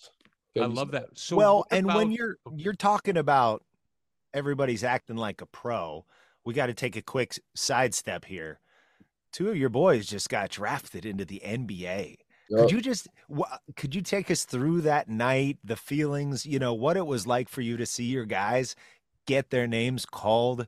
I can be love that. So well, what and when about- you're you're talking about everybody's acting like a pro, we got to take a quick sidestep here. Two of your boys just got drafted into the N B A. Could Yup. you just wha could you take us through that night, the feelings, you know, what it was like for you to see your guys get their names called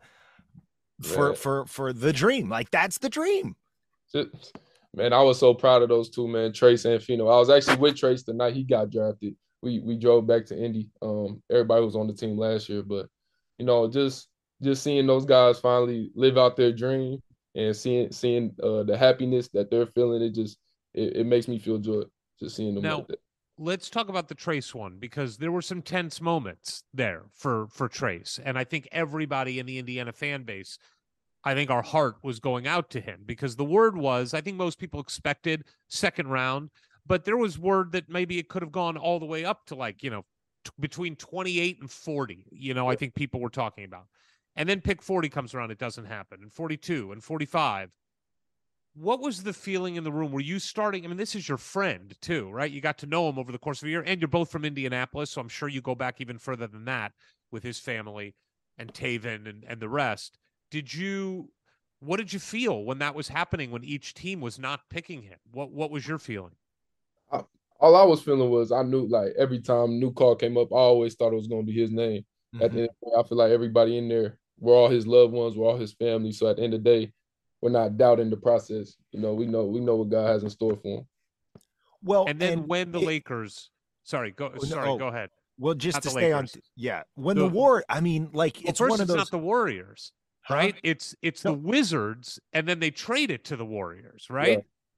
for Man. for for the dream? Like, that's the dream. Just- Man, I was so proud of those two, man, Trace and Fino. I was actually with Trace the night he got drafted. We we drove back to Indy. Um, everybody was on the team last year, but you know, just just seeing those guys finally live out their dream and seeing seeing uh, the happiness that they're feeling, it just it, it makes me feel joy just seeing them Now, like that. let's talk about the Trace one, because there were some tense moments there for for Trace, and I think everybody in the Indiana fan base, I think our heart was going out to him, because the word was, I think most people expected second round, but there was word that maybe it could have gone all the way up to, like, you know, t- between twenty-eight and forty, you know, I think people were talking about. And then pick forty comes around, it doesn't happen, and forty-two and forty-five. What was the feeling in the room? Were you starting? I mean, this is your friend too, right? You got to know him over the course of a year, and you're both from Indianapolis, so I'm sure you go back even further than that with his family and Taven and, and the rest. Did you, what did you feel when that was happening, when each team was not picking him? What what was your feeling? I, all I was feeling was I knew, like, every time new call came up, I always thought it was going to be his name. Mm-hmm. At the end of the day, I feel like everybody in there, we're all his loved ones, we're all his family. So at the end of the day, we're not doubting the process. You know, we know we know what God has in store for him. Well, And then and when the it- Lakers, sorry, go, Oh, no, sorry, oh, go ahead. well, just Not to the stay on, Lakers. yeah, when The- the war, I mean, like, Well, it's first, one of it's those, not the Warriors, Huh? right? It's it's No. the Wizards, and then they trade it to the Warriors, right? Yeah.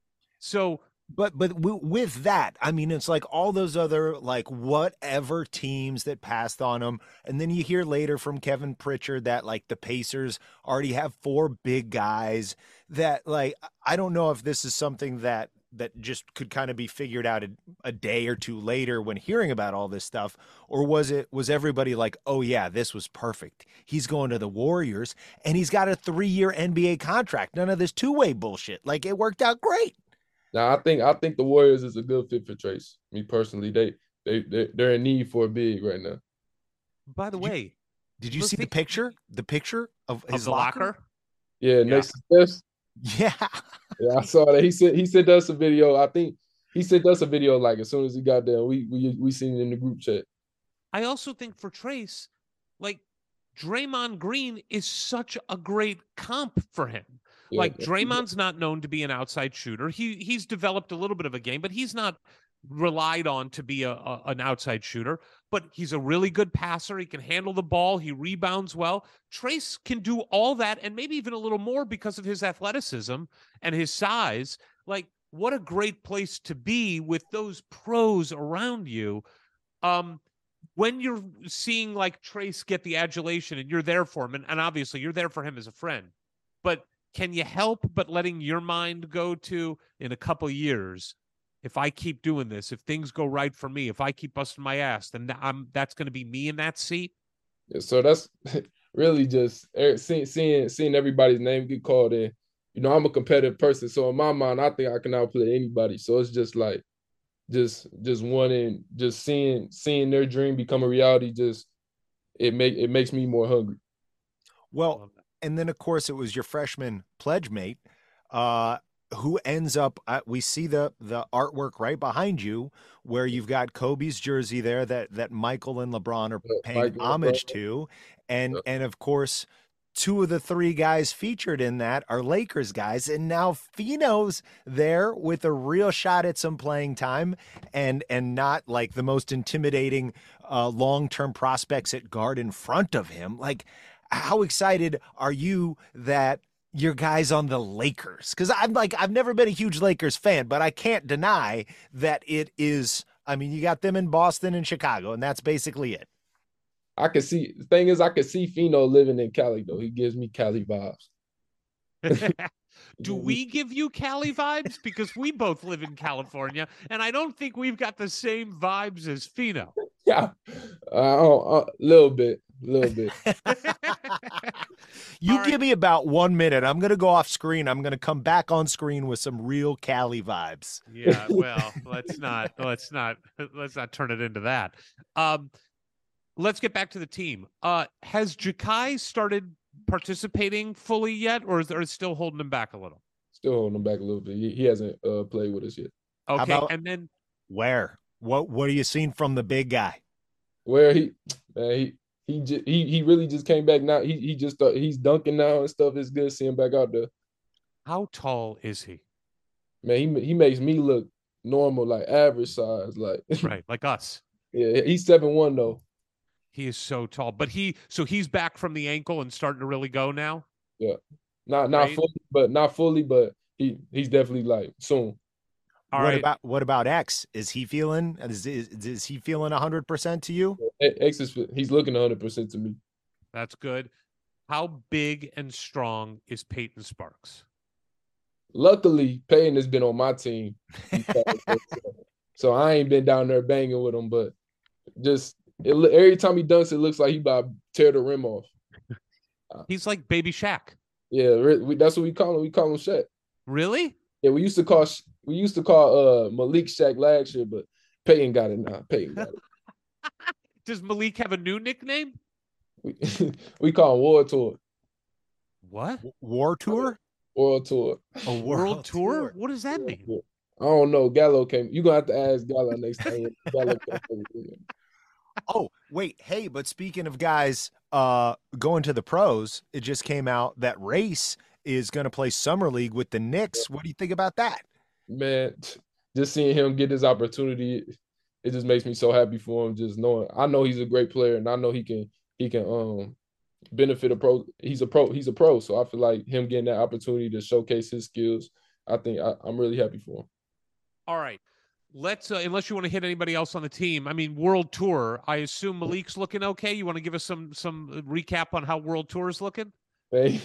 So But but w- with that, I mean, it's like all those other like whatever teams that passed on him, and then you hear later from Kevin Pritchard that like the Pacers already have four big guys. That, like, I don't know if this is something that that just could kind of be figured out a, a day or two later when hearing about all this stuff, or was it was everybody like, oh yeah, this was perfect. He's going to the Warriors, and he's got a three year N B A contract. None of this two way bullshit. Like, it worked out great. Now I think I think the Warriors is a good fit for Trace. Me personally, they they they they're in need for a big right now. by the Did you- way, Did you Look, see the think- picture? The picture of of his the locker, Yeah, next to Steph. Yeah. Yeah, I saw that. He said he sent us a video. I think he sent us a video like as soon as he got there. We we we seen it in the group chat. I also think for Trace, like, Draymond Green is such a great comp for him. Yeah, Like, yeah. Draymond's not known to be an outside shooter. He he's developed a little bit of a game, but he's not relied on to be a, a an outside shooter. But he's a really good passer. He can handle the ball. He rebounds well. Trace can do all that and maybe even a little more because of his athleticism and his size. Like, what a great place to be with those pros around you. Um, when you're seeing like Trace get the adulation and you're there for him, and, and obviously you're there for him as a friend, but can you help but letting your mind go to, in a couple years, if I keep doing this, if things go right for me, if I keep busting my ass, then I'm that's going to be me in that seat? Yeah, so that's really just er, seeing seeing seeing everybody's name get called in. You know, I'm a competitive person, so in my mind, I think I can outplay anybody. So it's just like, just just wanting, just seeing seeing their dream become a reality. Just it make it makes me more hungry. Well, Love that. and then of course it was your freshman pledge mate, uh, who ends up. Uh, we see the the artwork right behind you, where you've got Kobe's jersey there that that Michael and LeBron are Yeah, paying Mike and homage LeBron. to, and Yeah. and of course, two of the three guys featured in that are Lakers guys, and now Fino's there with a real shot at some playing time, and and not like the most intimidating uh, long term prospects at guard in front of him. Like, how excited are you that your guys on the Lakers? Because I'm like, I've never been a huge Lakers fan, but I can't deny that it is. I mean, you got them in Boston and Chicago, and that's basically it. I can see. The thing is, I can see Fino living in Cali though. He gives me Cali vibes. Do we give you Cali vibes? Because we both live in California, and I don't think we've got the same vibes as Fino. Yeah, uh, a little bit, a little bit. You All right. give me about one minute. I'm going to go off screen. I'm going to come back on screen with some real Cali vibes. Yeah, well, let's not let's not let's not turn it into that. Um, let's get back to the team. Uh, has Jakai started participating fully yet, or is there still holding him back a little? Still holding him back a little bit. He, he hasn't uh, played with us yet. Okay, about- and then Where? What What are you seeing from the big guy? Where he, man, he he just, he he really just came back now. He he just start, he's dunking now and stuff. It's good seeing him back out there. how tall is he? Man, he he makes me look normal, like average size. Like Right, like us. yeah, he's seven one though. He is so tall, but he so he's back from the ankle and starting to really go now. Yeah, not not Right. fully, but not fully, but he he's definitely like soon. All what right, about what about X? Is he feeling? Is is, is he feeling a hundred percent to you? X is he's looking one hundred percent to me. that's good. How big and strong is Peyton Sparks? Luckily, Peyton has been on my team, so I ain't been down there banging with him. But just it, every time he dunks, it looks like he about to tear the rim off. He's like Baby Shaq. Yeah, re- we, that's what we call him. We call him Shaq. Really? Yeah, we used to call we used to call uh Malik Shaq last year, but Peyton got it now. Peyton got it. Does Malik have a new nickname? We, we call him World Tour. What? War tour? World Tour. A World, tour? What does that mean? I don't know. Gallo came. You're gonna have to ask Gallo next time. Gallo came. Oh, wait. Hey, but speaking of guys uh, going to the pros, it just came out that Race is going to play Summer League with the Knicks. What do you think about that? Man, just seeing him get this opportunity, it just makes me so happy for him. Just knowing, I know he's a great player, and I know he can he can um benefit a pro. He's a pro. He's a pro. So I feel like him getting that opportunity to showcase his skills, I think I, I'm really happy for him. All right. Let's, uh, unless you want to hit anybody else on the team. I mean, World Tour. I assume Malik's looking okay. You want to give us some some recap on how World Tour is looking? Man,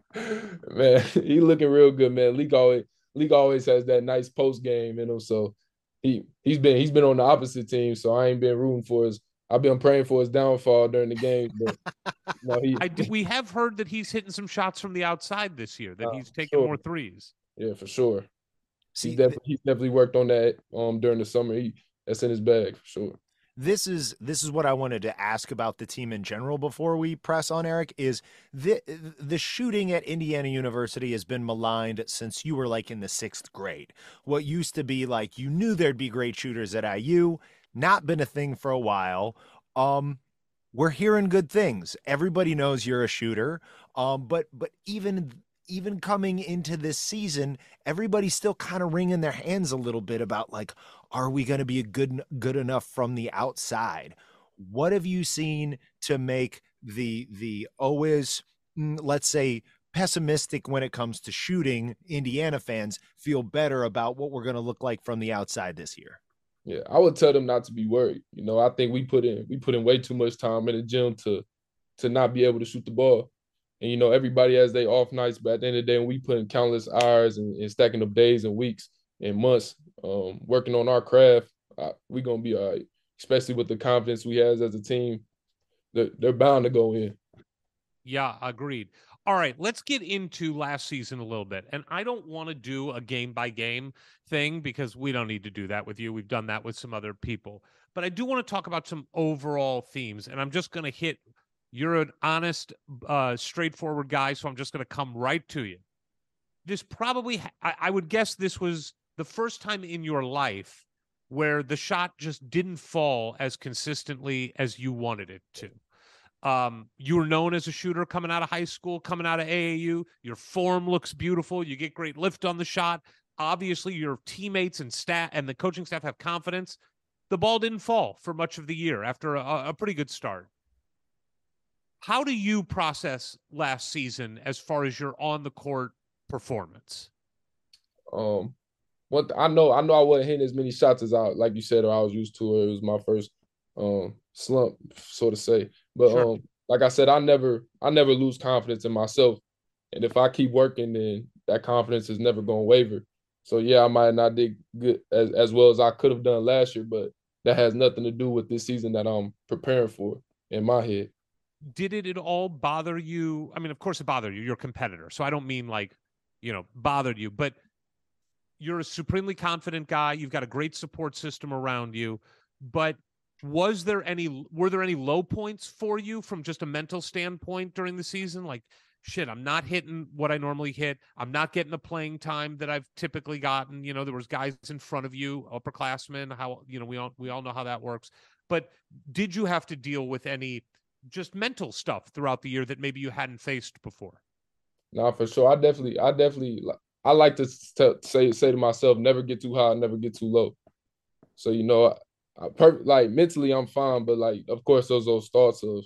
man, he looking real good, man. League always League always has that nice post game in him. So he he's been he's been on the opposite team. So I ain't been rooting for his. I've been praying for his downfall during the game. But no, he. I do, we have heard that he's hitting some shots from the outside this year. That Uh, he's taking sure. more threes. Yeah, for sure. See, He's definitely, he's definitely worked on that um during the summer. He that's in his bag for sure. this is this is what I wanted to ask about the team in general before we press on Eric. Is the the shooting at Indiana University has been maligned since you were like in the sixth grade. What used to be like you knew there'd be great shooters at I U, not been a thing for a while. Um, we're hearing good things. Everybody knows you're a shooter. Um, but but even even coming into this season, everybody's still kind of wringing their hands a little bit about like, are we going to be good good enough from the outside? What have you seen to make the the always, let's say, pessimistic when it comes to shooting Indiana fans feel better about what we're going to look like from the outside this year? Yeah, I would tell them not to be worried. You know, I think we put in we put in way too much time in the gym to to not be able to shoot the ball. And, you know, everybody has their off nights, but at the end of the day, when we put in countless hours and, and stacking up days and weeks and months um, working on our craft, uh, we're going to be all right, especially with the confidence we have as a team. They're, they're bound to go in. Yeah, agreed. All right, let's get into last season a little bit. And I don't want to do a game-by-game thing because we don't need to do that with you. We've done that with some other people. But I do want to talk about some overall themes, and I'm just going to hit – you're an honest, uh, straightforward guy, so I'm just going to come right to you. This probably, I, I would guess this was the first time in your life where the shot just didn't fall as consistently as you wanted it to. Um, you were known as a shooter coming out of high school, coming out of A A U. Your form looks beautiful. You get great lift on the shot. Obviously, your teammates and staff and the coaching staff have confidence. The ball didn't fall for much of the year after a, a pretty good start. How do you process last season as far as your on the court performance? Um, what I know, I know I wasn't hitting as many shots as I, like you said, or I was used to. Or it was my first um slump, so to say. But Sure. um, like I said, I never, I never lose confidence in myself. And if I keep working, then that confidence is never going to waver. So yeah, I might not did good as as well as I could have done last year, but that has nothing to do with this season that I'm preparing for in my head. Did it at all bother you? I mean, of course it bothered you. You're a competitor. So I don't mean like, you know, bothered you, but you're a supremely confident guy. You've got a great support system around you. But was there any, were there any low points for you from just a mental standpoint during the season? Like, shit, I'm not hitting what I normally hit. I'm not getting the playing time that I've typically gotten. You know, there was guys in front of you, upperclassmen, how, you know, we all, we all know how that works. But did you have to deal with any just mental stuff throughout the year that maybe you hadn't faced before? No, for sure. I definitely, I definitely, I like to t- say say to myself, never get too high, never get too low. So, you know, I, I per- like mentally I'm fine, but like, of course, those those thoughts of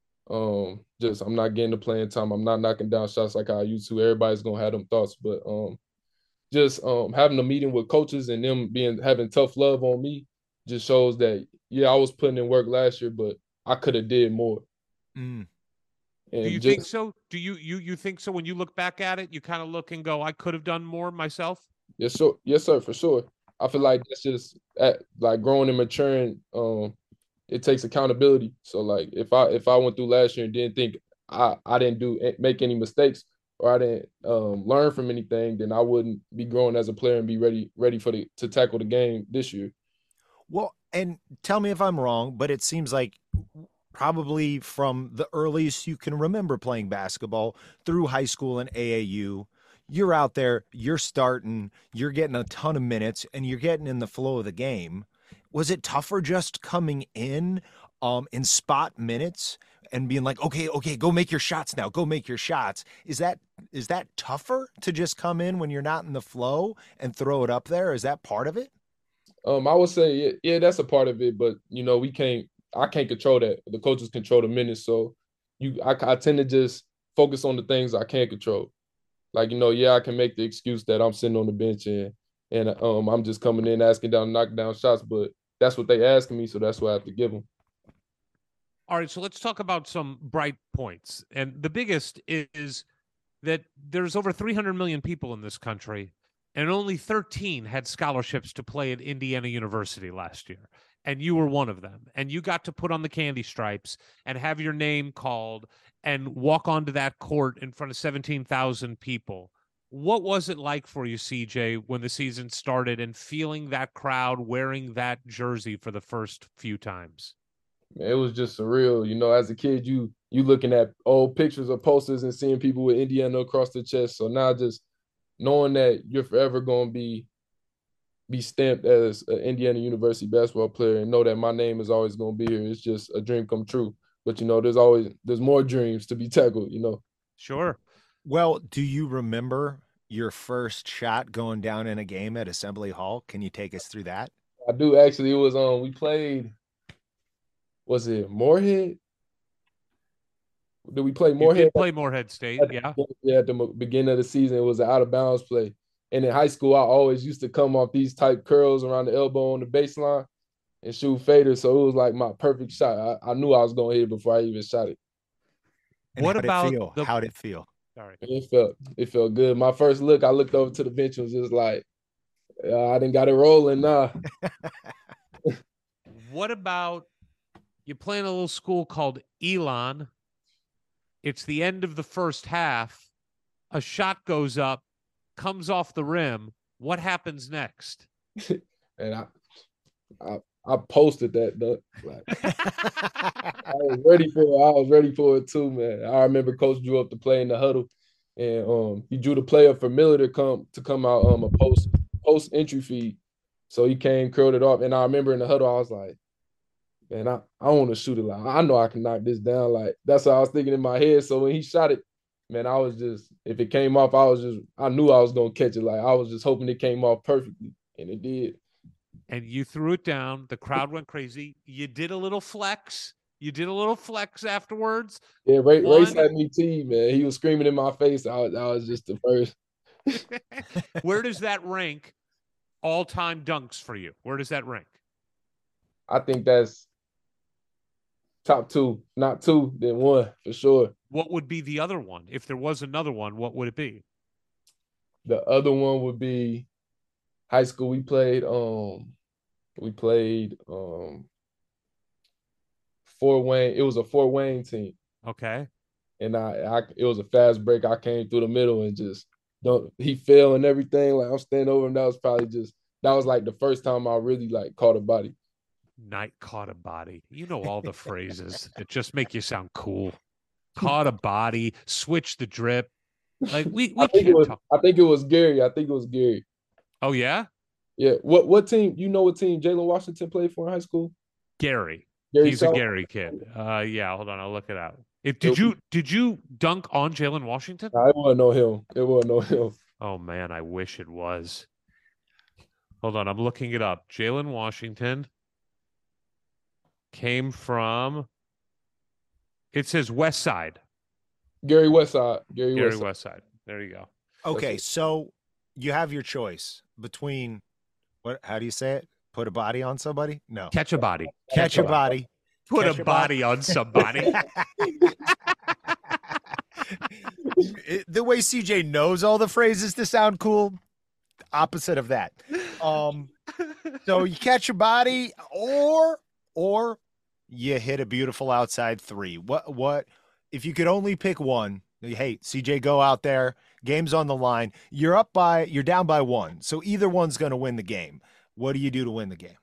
um just I'm not getting the playing time, I'm not knocking down shots like I used to. Everybody's gonna have them thoughts, but um just um having a meeting with coaches and them being having tough love on me just shows that yeah, I was putting in work last year, but I could have did more. Mm. Do you And think just so? Do you you you think so? When you look back at it, you kind of look and go, I could have done more myself. yes, sir, yes, sir, for sure. I feel like that's just at, like growing and maturing. Um, it takes accountability. So like if I if I went through last year and didn't think I I didn't do make any mistakes or I didn't um, learn from anything, then I wouldn't be growing as a player and be ready ready for the to tackle the game this year. Well, and tell me if I'm wrong, but it seems like probably from the earliest you can remember playing basketball through high school and A A U, you're out there, you're starting, you're getting a ton of minutes, and you're getting in the flow of the game. Was it tougher just coming in um, in spot minutes and being like, okay, okay, go make your shots now, go make your shots? Is that is that tougher to just come in when you're not in the flow and throw it up there? Is that part of it? Um, I would say yeah, yeah, that's a part of it, but you know we can't. I can't control that. The coaches control the minutes, so you, I, I tend to just focus on the things I can't control. Like you know, yeah, I can make the excuse that I'm sitting on the bench and and um I'm just coming in asking down knock down shots, but that's what they asking me, so that's what I have to give them. All right, so let's talk about some bright points, and the biggest is that there's over three hundred million people in this country, and only thirteen had scholarships to play at Indiana University last year. And you were one of them. And you got to put on the candy stripes and have your name called and walk onto that court in front of seventeen thousand people. What was it like for you, C J, when the season started and feeling that crowd wearing that jersey for the first few times? It was just surreal. You know, as a kid, you you looking at old pictures or posters and seeing people with Indiana across the chest. So now just knowing that you're forever going to be be stamped as an Indiana University basketball player and know that my name is always going to be here. It's just a dream come true. But, you know, there's always, there's more dreams to be tackled, you know. Sure. Well, do you remember your first shot going down in a game at Assembly Hall? Can you take us through that? I do actually. It was, um, we played, was it Moorhead? Did we play Moorhead? You did play Moorhead State, at, yeah. Yeah, at the beginning of the season, it was an out of bounds play. And in high school, I always used to come off these tight curls around the elbow on the baseline and shoot faders. So it was like my perfect shot. I, I knew I was going to hit it before I even shot it. And what how'd about it feel? the... How'd it feel? Sorry. It felt it felt good. My first look, I looked over to the bench and was just like, uh, I didn't got it rolling now. What about you playing a little school called Elon? It's the end of the first half. A shot goes up, comes off the rim. What happens next? And I, I, I posted that. Duck. Like, I was ready for it. I was ready for it too, man. I remember Coach drew up the play in the huddle, and um, he drew the play up for Miller to come to come out um a post post entry feed. So he came, curled it off, and I remember in the huddle, I was like, man, I, I want to shoot it. Like I know I can knock this down. Like that's what I was thinking in my head. So when he shot it, man, I was just, if it came off, I was just, I knew I was going to catch it. Like, I was just hoping it came off perfectly, and it did. And you threw it down. The crowd went crazy. You did a little flex. You did a little flex afterwards. Yeah, Ray, One... Race had me teed, man. He was screaming in my face. I was, I was just the first. Where does that rank all-time dunks for you? Where does that rank? I think that's top two. Not two, then one, for sure. What would be the other one? If there was another one, what would it be? The other one would be high school. We played um we played um Fort Wayne. It was a Fort Wayne team. Okay. And I, I it was a fast break. I came through the middle and just don't he fell and everything. Like I'm standing over him. That was probably just that was like the first time I really like caught a body. Night caught a body. You know all the phrases that just make you sound cool. caught a body, switched the drip. Like we, we I think it can't was. talk. I think it was Gary. I think it was Gary. Oh yeah, Yeah. What what team? You know what team Jalen Washington played for in high school? Gary. Gary He's South? a Gary kid. Uh, yeah. Hold on, I'll look it out. If, did you did you dunk on Jalen Washington? Nah, it wasn't no him. It wasn't no him. Oh man, I wish it was. Hold on, I'm looking it up. Jalen Washington came from. It says West Side. Gary Westside. Gary, Gary Westside. West Side. There you go. Okay, it. so you have your choice between what? How do you say it? Put a body on somebody? No. Catch a body. Catch a body. Put Catch a a body on somebody. It- the way C J knows all the phrases to sound cool, opposite of that. Um, so you catch a body, or or you hit a beautiful outside three. What what? If you could only pick one, hey C J, go out there. Game's on the line. You're up by, you're down by one. So either one's going to win the game. What do you do to win the game?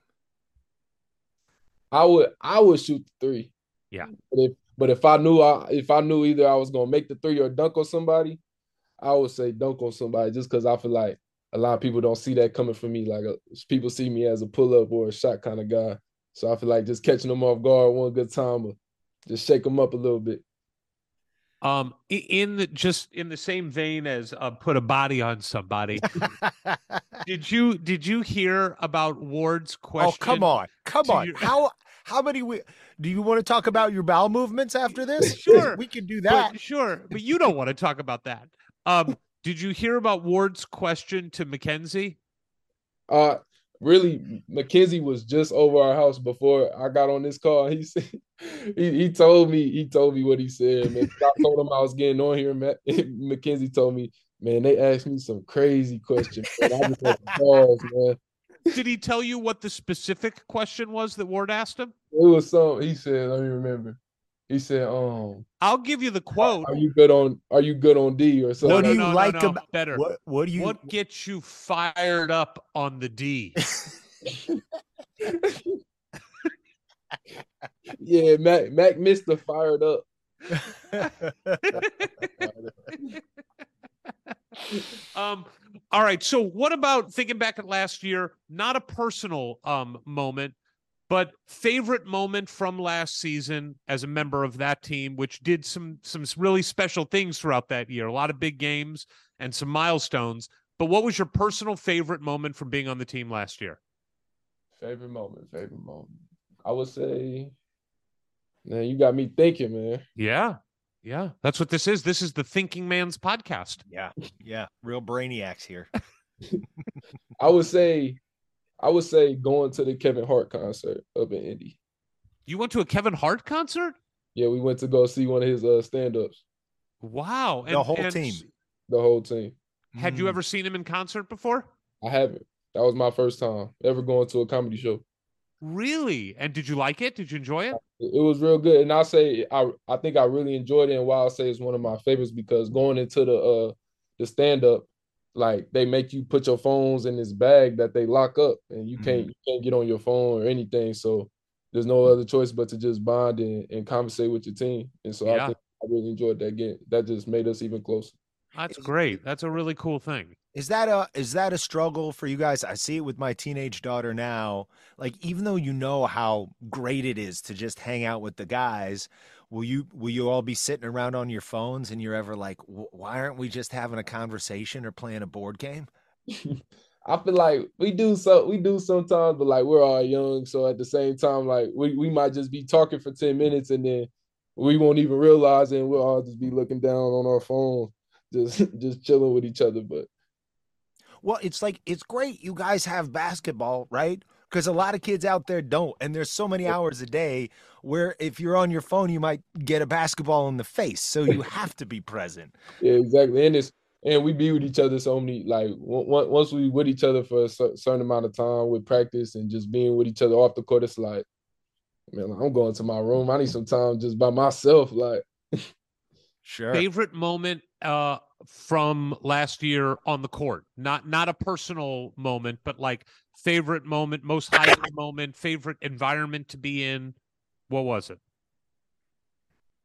I would I would shoot the three. Yeah. But if but if I knew I if I knew either I was gonna make the three or dunk on somebody, I would say dunk on somebody just because I feel like a lot of people don't see that coming from me. Like uh, people see me as a pull up or a shot kind of guy. So I feel like just catching them off guard one good time or just shake them up a little bit. Um, i- in the just in the same vein as uh, put a body on somebody. did you did you hear about Ward's question? Oh, come on. Come to on. your- How how many we do you want to talk about your bowel movements after this? Sure. We can do that. But, sure, but you don't want to talk about that. Um, did you hear about Ward's question to Mackenzie? Uh really Mackenzie was just over our house before I got on this call. He said he, he told me he told me what he said, man. I told him I was getting on here, man. Mackenzie told me, man, they asked me some crazy questions. Man. I just had to pause, man. Did he tell you what the specific question was that Ward asked him? It was some he said, let me remember. He said, um, I'll give you the quote. are you good on are you good on D or something? What do no, you no, no, like no, about better? What what do you What gets you fired up on the D? Yeah, Mac Mac missed the fired up. um, all right. So what about thinking back at last year? Not a personal um moment, but favorite moment from last season as a member of that team, which did some some really special things throughout that year. A lot of big games and some milestones. But what was your personal favorite moment from being on the team last year? Favorite moment, favorite moment. I would say, man, you got me thinking, man. Yeah. Yeah. That's what this is. This is the Thinking Man's podcast. Yeah, yeah. Real brainiacs here. I would say, I would say going to the Kevin Hart concert up in Indy. You went to a Kevin Hart concert? Yeah, we went to go see one of his uh, stand-ups, Wow. The whole team. the whole team. Had you Mm. ever seen him in concert before? I haven't. That was my first time ever going to a comedy show. Really? And did you like it? Did you enjoy it? It it was real good. And I say I I think I really enjoyed it, and why I say it's one of my favorites because going into the uh the stand-up, like they make you put your phones in this bag that they lock up and you can't you can't get on your phone or anything. So there's no other choice but to just bond and, and conversate with your team. And so Yeah. I think I really enjoyed that game. That just made us even closer. That's great. That's a really cool thing. Is that a is that a struggle for you guys? I see it with my teenage daughter now. Like, even though you know how great it is to just hang out with the guys, will you will you all be sitting around on your phones and you're ever like, "Wh- why aren't we just having a conversation or playing a board game? I feel like we do so we do sometimes, but like we're all young, so at the same time, like we, we might just be talking for ten minutes and then we won't even realize it, and we'll all just be looking down on our phone, just just chilling with each other. But Well, it's like it's great you guys have basketball, right? Because a lot of kids out there don't, and there's so many hours a day where if you're on your phone, you might get a basketball in the face. So you have to be present. yeah, exactly. And it's and we be with each other so many like on- on- once we with each other for a cer- certain amount of time with practice and just being with each other off the court, it's like, man, I'm going to my room. I need some time just by myself. Like, Sure. Favorite moment uh from last year on the court. Not not a personal moment, but like favorite moment, most highlight moment, favorite environment to be in. What was it?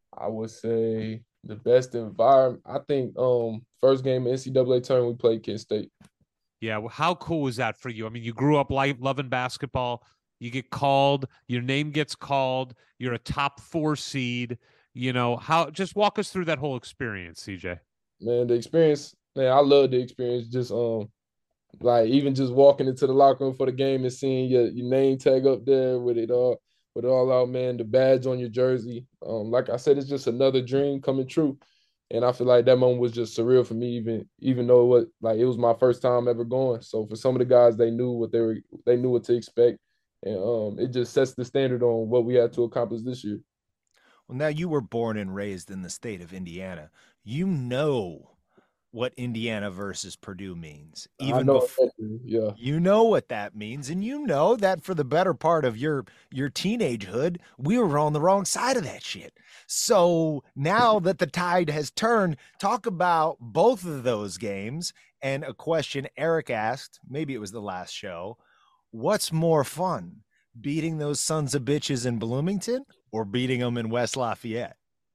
I would say the best environment. I think um first game in N C double A tournament we played Kent State. Yeah, well, how cool was that for you? I mean, you grew up like loving basketball. You get called, your name gets called. You're a top four seed. You know how? Just walk us through that whole experience, C J. Man, the experience. Man, I love the experience. Just um, like even just walking into the locker room for the game and seeing your, your name tag up there with it all, with it all out, man. The badge on your jersey. Um, like I said, it's just another dream coming true. And I feel like that moment was just surreal for me, even even though it was like it was my first time ever going. So for some of the guys, they knew what they were, they knew what to expect, and um, it just sets the standard on what we had to accomplish this year. Well, now you were born and raised in the state of Indiana. You know what Indiana versus Purdue means. Even I know before, yeah, you know what that means, and you know that for the better part of your your teenagehood, we were on the wrong side of that shit. So now that the tide has turned, talk about both of those games. And a question Eric asked, maybe it was the last show, what's more fun, beating those sons of bitches in Bloomington or beating them in West Lafayette?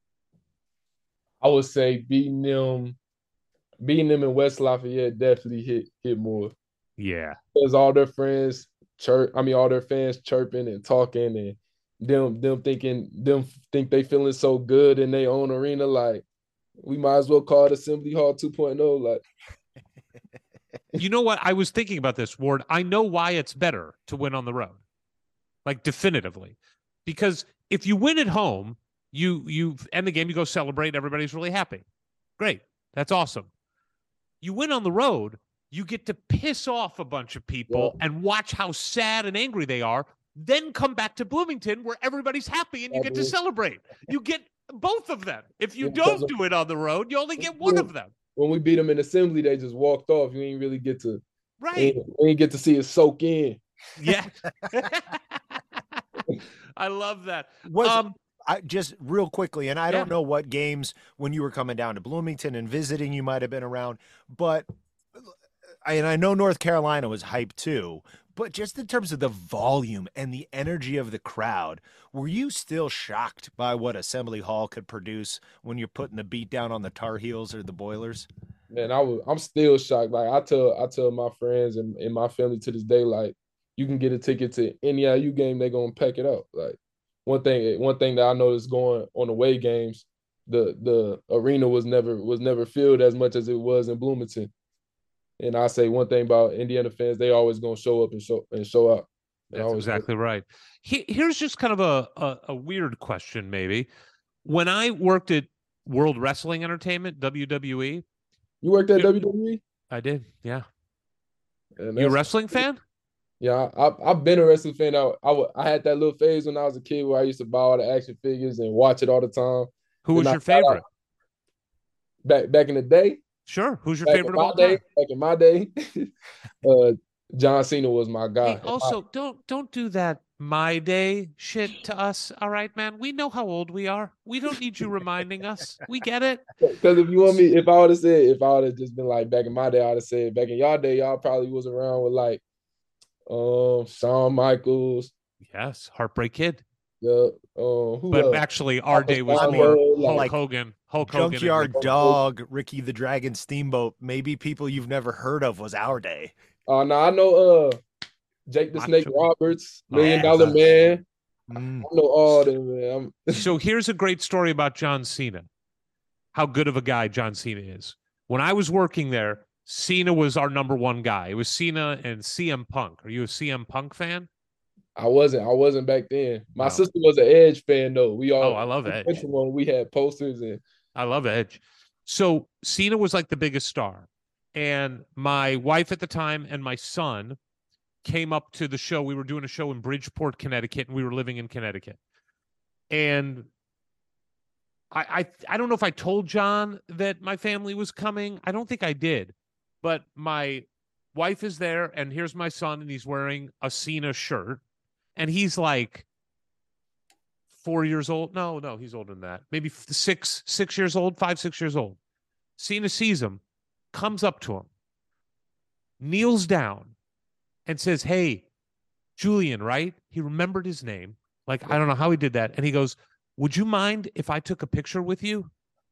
I would say beating them, beating them in West Lafayette definitely hit hit more. Yeah, because all their friends chirp, I mean all their fans chirping and talking and them them thinking them think they feeling so good in their own arena. Like we might as well call it Assembly Hall two point oh. Like, you know what? I was thinking about this, Ward. I know why it's better to win on the road, like definitively, because if you win at home, you you end the game, you go celebrate, everybody's really happy. Great, that's awesome. You win on the road, you get to piss off a bunch of people yeah. and watch how sad and angry they are. Then come back to Bloomington where everybody's happy and you get to celebrate. You get both of them. If you don't do it on the road, you only get one of them. When we beat them in Assembly, they just walked off. You ain't really get to, right? You ain't get to see it soak in. Yeah, I love that. Was, um, I just real quickly, and I yeah. don't know what games when you were coming down to Bloomington and visiting you might have been around, but and I know North Carolina was hyped too. But just in terms of the volume and the energy of the crowd, were you still shocked by what Assembly Hall could produce when you're putting the beat down on the Tar Heels or the Boilers? Man, I was, I'm still shocked. Like I tell, I tell my friends and, and my family to this day, like you can get a ticket to any I U game, they're gonna pack it up. Like one thing, one thing that I noticed going on away games, the the arena was never was never filled as much as it was in Bloomington. And I say one thing about Indiana fans, they always gonna show up and show and show out. That's exactly right. He, here's just kind of a, a a weird question, maybe. When I worked at World Wrestling Entertainment, W W E. You worked at you, W W E? I did, yeah. You a wrestling fan? Yeah, I, I've been a wrestling fan. I, I, I had that little phase when I was a kid where I used to buy all the action figures and watch it all the time. Who was and your favorite? Back back in the day? Sure. Who's your back favorite of all day, time? Back in my day, uh, John Cena was my guy. Hey, also, my, don't don't do that my day shit to us, all right, man? We know how old we are. We don't need you reminding us. We get it. Because if you want me, if I would have said, if I would have just been like back in my day, I would have said back in y'all day, y'all probably was around with like um Shawn Michaels. Yes, Heartbreak Kid. Yeah, uh, who but else? actually, our day was Hulk, more like, Hulk Hogan, Hulk Junkyard Hogan, Dog, Ricky the Dragon Steamboat. Maybe people you've never heard of was our day. Oh uh, no, I know uh Jake the Snake Roberts, Million Dollar Man. Mm. I know all them, man. So here's a great story about John Cena. How good of a guy John Cena is. When I was working there, Cena was our number one guy. It was Cena and C M Punk. Are you a C M Punk fan? I wasn't. I wasn't back then. My oh. sister was an Edge fan, though. We all. Oh, I love Edge. One, we had posters and. I love Edge. So Cena was like the biggest star, and my wife at the time and my son came up to the show. We were doing a show in Bridgeport, Connecticut, and we were living in Connecticut. And I, I, I don't know if I told John that my family was coming. I don't think I did, but my wife is there, and here's my son, and he's wearing a Cena shirt. And he's like four years old. No, no, he's older than that. Maybe six, six years old, five, six years old. Cena sees him, comes up to him, kneels down, and says, "Hey, Julian," right? He remembered his name. Like, I don't know how he did that. And he goes, would you mind if I took a picture with you?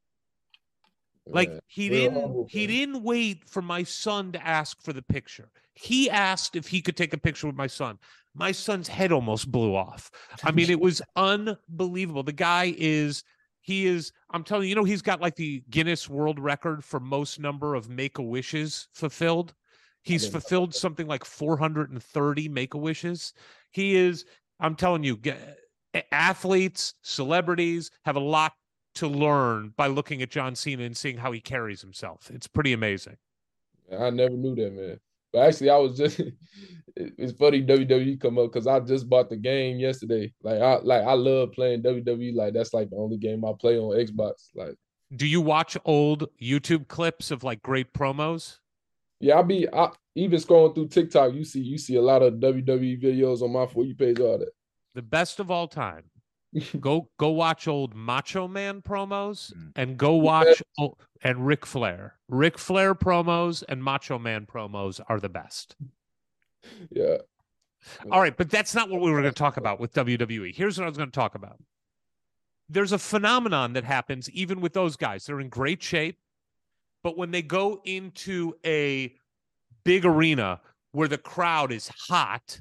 Like Man, he real didn't humble, he man. didn't wait for my son to ask for the picture. He asked if he could take a picture with my son. My son's head almost blew off. I mean, it was unbelievable. The guy is he is I'm telling you, you know, he's got like the Guinness World Record for most number of Make-A-Wishes fulfilled. He's didn't know fulfilled something like four hundred thirty Make-A-Wishes. He is, I'm telling you, g- athletes, celebrities have a lot to learn by looking at John Cena and seeing how he carries himself. It's pretty amazing. I never knew that, man. But actually, I was just it's funny W W E come up because I just bought the game yesterday. Like I like I love playing W W E. Like that's like the only game I play on Xbox. Like Do you watch old YouTube clips of like great promos? yeah, I be I even scrolling through TikTok. You see you see a lot of W W E videos on my For You page. All that. The best of all time. Go go watch old Macho Man promos and go watch oh, and Ric Flair. Ric Flair promos and Macho Man promos are the best. Yeah. All right, but that's not what we were going to talk about with W W E. Here's what I was going to talk about. There's a phenomenon that happens even with those guys. They're in great shape, but when they go into a big arena where the crowd is hot,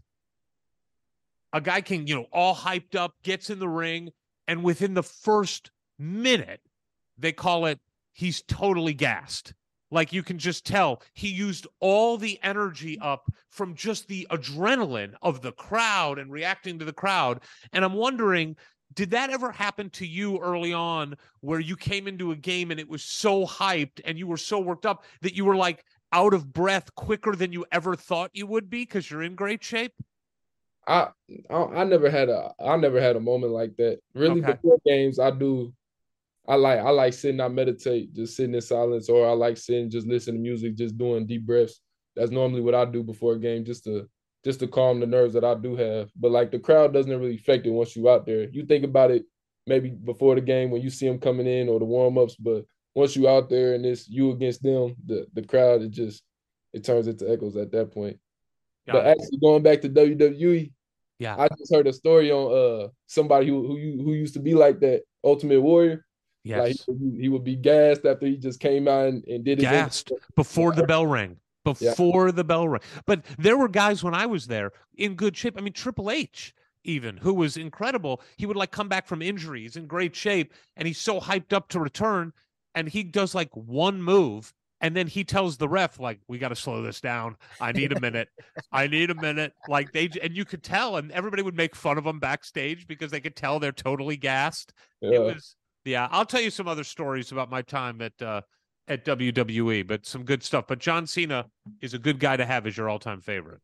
a guy can, you know, all hyped up, gets in the ring, and within the first minute, they call it, he's totally gassed. Like you can just tell he used all the energy up from just the adrenaline of the crowd and reacting to the crowd. And I'm wondering, did that ever happen to you early on where you came into a game and it was so hyped and you were so worked up that you were like out of breath quicker than you ever thought you would be because you're in great shape? I, I I never had a I never had a moment like that. Really, Okay. before games, I do. I like I like sitting. I meditate, just sitting in silence, or I like sitting, just listening to music, just doing deep breaths. That's normally what I do before a game, just to just to calm the nerves that I do have. But like the crowd doesn't really affect it once you out there. You think about it maybe before the game when you see them coming in or the warm ups, but once you out there and it's you against them, the the crowd it just it turns into echoes at that point. Got But it. actually going back to W W E, Yeah. I just heard a story on uh somebody who who you who used to be like that, Ultimate Warrior. Like Yes. he, he would be gassed after he just came out and, and did his Gassed before the bell rang. Before the bell rang. But there were guys when I was there in good shape. I mean, Triple H, even, who was incredible. He would like come back from injuries in great shape, and he's so hyped up to return. And he does like one move, and then he tells the ref, like, we got to slow this down. I need a minute. I need a minute. Like they and you could tell, and everybody would make fun of him backstage because they could tell they're totally gassed. Yeah. It was yeah, I'll tell you some other stories about my time at uh, at W W E, but some good stuff. But John Cena is a good guy to have as your all-time favorite.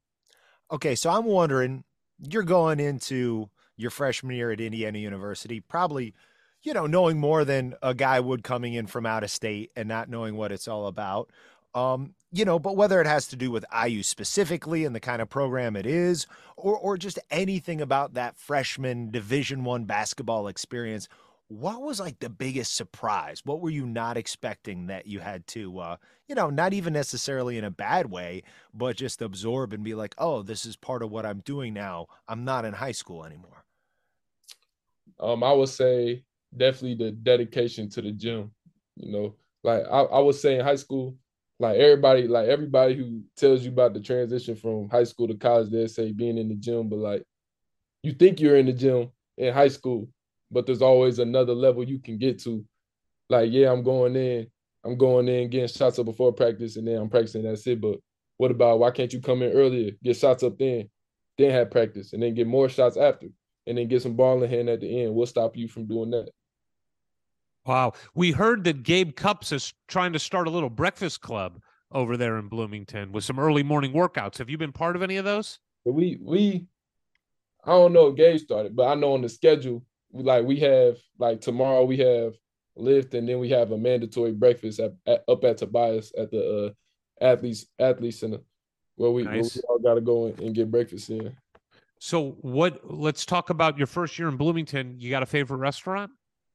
Okay, so I'm wondering, you're going into your freshman year at Indiana University, probably, you know, knowing more than a guy would coming in from out of state and not knowing what it's all about. Um, you know, but whether it has to do with I U specifically and the kind of program it is, or or just anything about that freshman Division One basketball experience, what was like the biggest surprise? What were you not expecting that you had to, uh, you know, not even necessarily in a bad way, but just absorb and be like, oh, this is part of what I'm doing now. I'm not in high school anymore. Um, I would say definitely the dedication to the gym. You know, like I, I would say in high school, like everybody, like everybody who tells you about the transition from high school to college, they say being in the gym, but like you think you're in the gym in high school, but there's always another level you can get to. Like, yeah, I'm going in, I'm going in, getting shots up before practice, and then I'm practicing, that's it. But what about why can't you come in earlier, get shots up then, then have practice, and then get more shots after, and then get some ball in hand at the end? What stop you from doing that? Wow. We heard that Gabe Cups is trying to start a little breakfast club over there in Bloomington with some early morning workouts. Have you been part of any of those? But we, we, I don't know if Gabe started, but I know on the schedule, like we have, like tomorrow we have lift, and then we have a mandatory breakfast at, at, up at Tobias at the uh, athletes athletes center, where we, Nice. where we all got to go and get breakfast in. So what, let's talk about your first year in Bloomington. You got a favorite restaurant?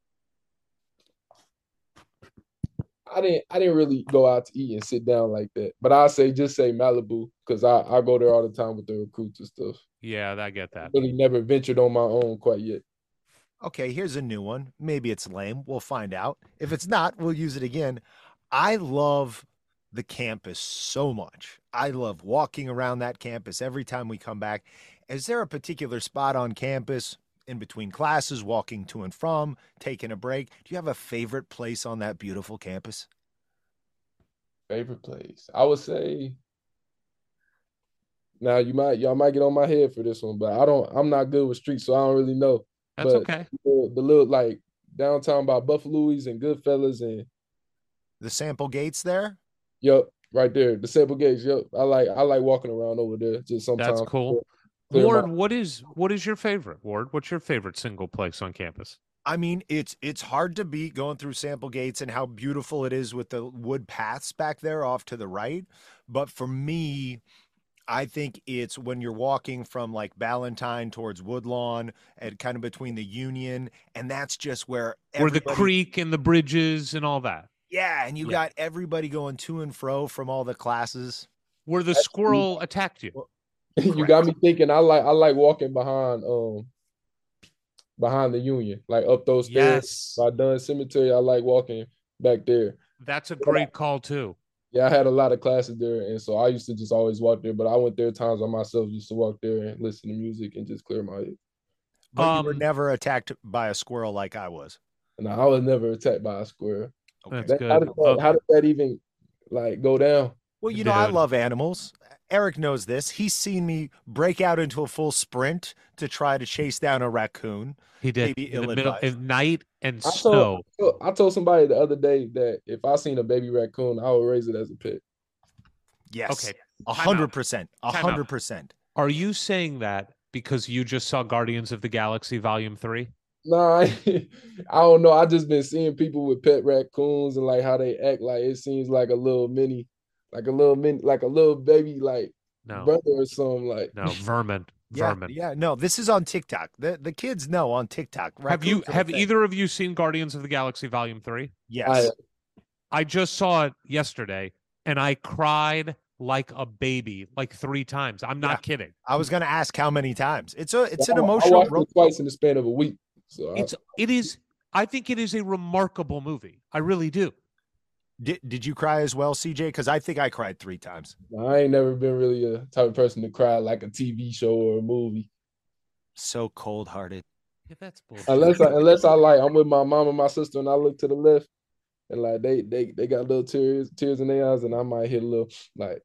I didn't I didn't really go out to eat and sit down like that, but I say just say Malibu because I, I go there all the time with the recruits and stuff. Yeah, I get that. Really never ventured on my own quite yet. Okay, here's a new one. Maybe it's lame. We'll find out. If it's not, we'll use it again. I love the campus so much. I love walking around that campus every time we come back. Is there a particular spot on campus in between classes, walking to and from, taking a break? Do you have a favorite place on that beautiful campus? Favorite place? I would say. Now you might y'all might get on my head for this one, but I don't. I'm not good with streets, so I don't really know. That's but okay. The, the little like downtown by Buffalo's and Goodfellas and the Sample Gates there. Yep, right there. The Sample Gates. Yep, I like I like walking around over there. Just sometimes. That's cool. Clear Ward, my- what is what is your favorite? Ward, what's your favorite single place on campus? I mean, it's it's hard to beat going through Sample Gates and how beautiful it is with the wood paths back there off to the right. But for me, I think it's when you're walking from like Ballantyne towards Woodlawn and kind of between the Union, and that's just where Where the everybody- creek and the bridges and all that. Yeah, and you Yeah. got everybody going to and fro from all the classes. Where the That's squirrel attacked you. you got me thinking. I like I like walking behind um behind the Union, like up those stairs Yes. by Dunn Cemetery. I like walking back there. That's a great call too. Yeah, I had a lot of classes there, and so I used to just always walk there. But I went there times I myself used to walk there and listen to music and just clear my head. But you were Um, never attacked by a squirrel like I was. And I was never attacked by a squirrel. Okay. That's That- good. how, did that, Oh. how did that even like go down? Well, you know, I Dude. love animals. Eric knows this. He's seen me break out into a full sprint to try to chase down a raccoon. He did Maybe in the middle ill-advised. of night and I snow. told, I told somebody the other day that if I seen a baby raccoon, I would raise it as a pet. Yes. Okay. A time out. hundred percent. A Time out. hundred percent. Are you saying that because you just saw Guardians of the Galaxy Volume Three? Nah, I, I don't know. I just been seeing people with pet raccoons and like how they act. Like it seems like a little mini, like a little mini, like a little baby, like No, brother or something. Like no, vermin, Yeah, vermin. yeah. No, this is on TikTok. The the kids know on TikTok. Have you Raccoons are a have thing. either of you seen Guardians of the Galaxy Volume Three? Yes. I, I just saw it yesterday and I cried like a baby, like three times. I'm not Yeah. kidding. I was gonna ask how many times. It's a it's an I- I emotional watched ro- it twice in the span of a week. So I- It's it is. I think it is a remarkable movie. I really do. Did, did you cry as well, C J? Because I think I cried three times. I ain't never been really a type of person to cry like a T V show or a movie. So cold hearted. Yeah, that's bullshit. Unless I, unless I like I'm with my mom and my sister and I look to the left and like they they they got little tears tears in their eyes and I might hit a little like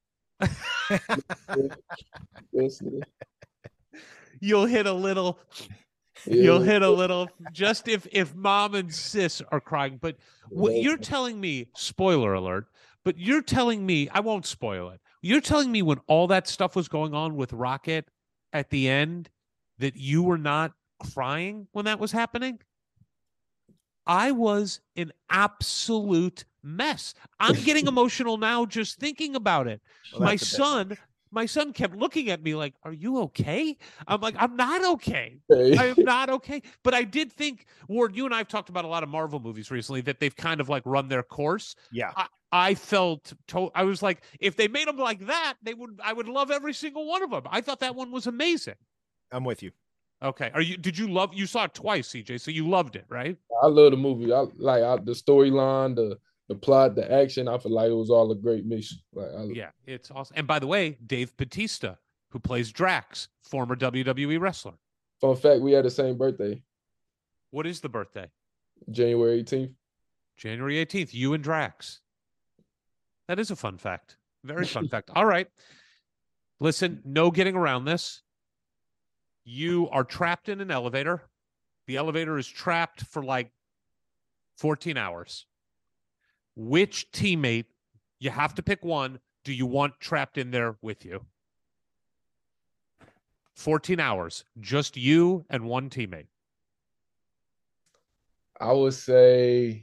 yes, You'll hit a little. yeah. You'll hit a little. Just if if mom and sis are crying, but what Yeah. you're telling me, spoiler alert, but you're telling me, I won't spoil it. You're telling me when all that stuff was going on with Rocket at the end that you were not crying when that was happening? I was an absolute mess. I'm getting emotional now just thinking about it. Well, my that's a bit son, my son kept looking at me like, "Are you okay?" I'm like, "I'm not okay. Okay. I am not okay." But I did think, Ward, you and I have talked about a lot of Marvel movies recently that they've kind of like run their course. Yeah. I felt, to- I was like, if they made them like that, they would, I would love every single one of them. I thought that one was amazing. I'm with you. Okay, are you? Did you love? You saw it twice, C J, so you loved it, right? I love the movie. I like I, the storyline, the the plot, the action. I feel like it was all a great mission. Like I, Yeah, it's awesome. And by the way, Dave Batista, who plays Drax, former W W E wrestler. Fun fact: we had the same birthday, What is the birthday? January eighteenth. January eighteenth, you and Drax. That is a fun fact. Very fun fact. All right. Listen, no getting around this. You are trapped in an elevator. The elevator is trapped for like fourteen hours. Which teammate, you have to pick one, do you want trapped in there with you? fourteen hours, just you and one teammate. I would say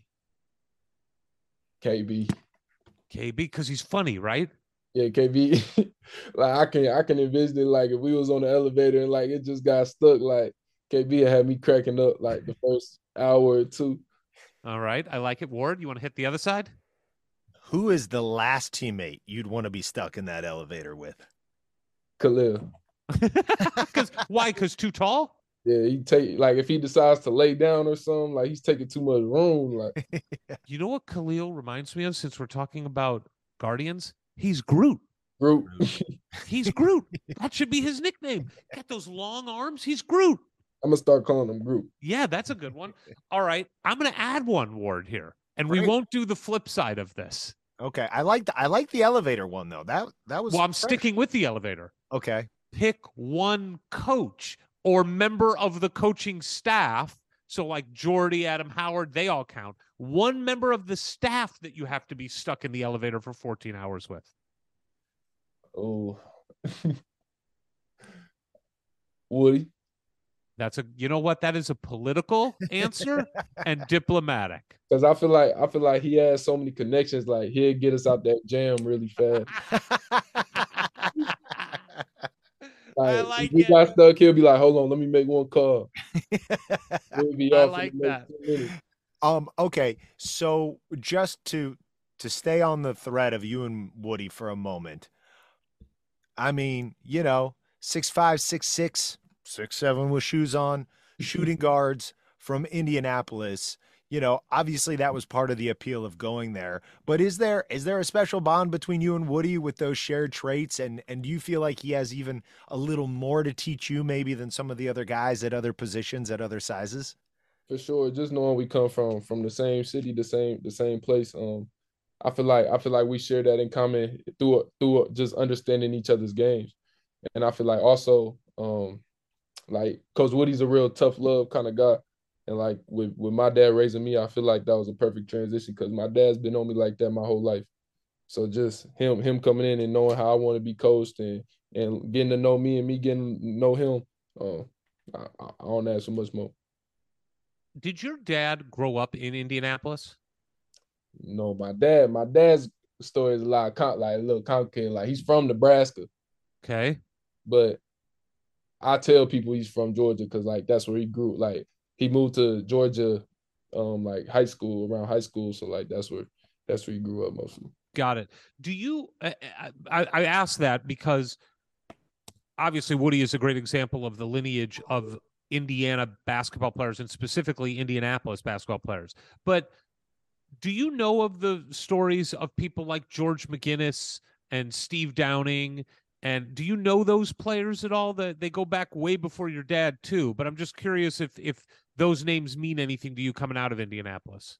K B. K B, because he's funny, right? Yeah, K B. Like I can I can envision it like if we was on the elevator and like it just got stuck, like K B had me cracking up like the first hour or two. All right. I like it. Ward, you want to hit the other side? Who is the last teammate you'd want to be stuck in that elevator with? Khalil. Because why? Because too tall? Yeah, he take like if he decides to lay down or something, like he's taking too much room. Like You know what Khalil reminds me of since we're talking about Guardians? He's Groot. Groot. He's Groot. That should be his nickname. Got those long arms. He's Groot. I'm gonna start calling him Groot. Yeah, that's a good one. All right. I'm going to add one, Ward, here, and we Great. won't do the flip side of this. Okay, I like the I like the elevator one though. That that was Well, I'm fresh. sticking with the elevator. Okay, Pick one coach or member of the coaching staff. So like Jordy, Adam Howard, they all count. One member of the staff that you have to be stuck in the elevator for fourteen hours with. Oh, Woody. That's a, you know what? That is a political answer and diplomatic. Because I feel like I feel like he has so many connections. Like he'll get us out that jam really fast. I Like, like if we it. got stuck, he'll be like, "Hold on, let me make one call." We'll be I off in like the next that. ten minutes. um, okay. So just to to stay on the thread of you and Woody for a moment. I mean, you know, six five, six six, six seven with shoes on, shooting guards from Indianapolis. You know, obviously that was part of the appeal of going there. But is there is there a special bond between you and Woody with those shared traits? And and do you feel like he has even a little more to teach you maybe than some of the other guys at other positions at other sizes? For sure. Just knowing we come from from the same city, the same the same place. Um, I feel like I feel like we share that in common through through just understanding each other's games, and I feel like also um, like Coach Woody's a real tough love kind of guy, and like with with my dad raising me, I feel like that was a perfect transition because my dad's been on me like that my whole life. So just him him coming in and knowing how I want to be coached and and getting to know me and me getting to know him, uh, I, I I don't ask so much more. Did your dad grow up in Indianapolis? No, my dad, my dad's story is a lot com- like a little complicated. Like he's from Nebraska, Okay. but I tell people he's from Georgia because like that's where he grew. Like he moved to Georgia, um, like high school around high school. So like that's where that's where he grew up mostly. Got it. Do you, I, I, I ask that because obviously Woody is a great example of the lineage of Indiana basketball players and specifically Indianapolis basketball players. But do you know of the stories of people like George McGinnis and Steve Downing? And do you know those players at all? That they go back way before your dad too. But I'm just curious if if those names mean anything to you coming out of Indianapolis.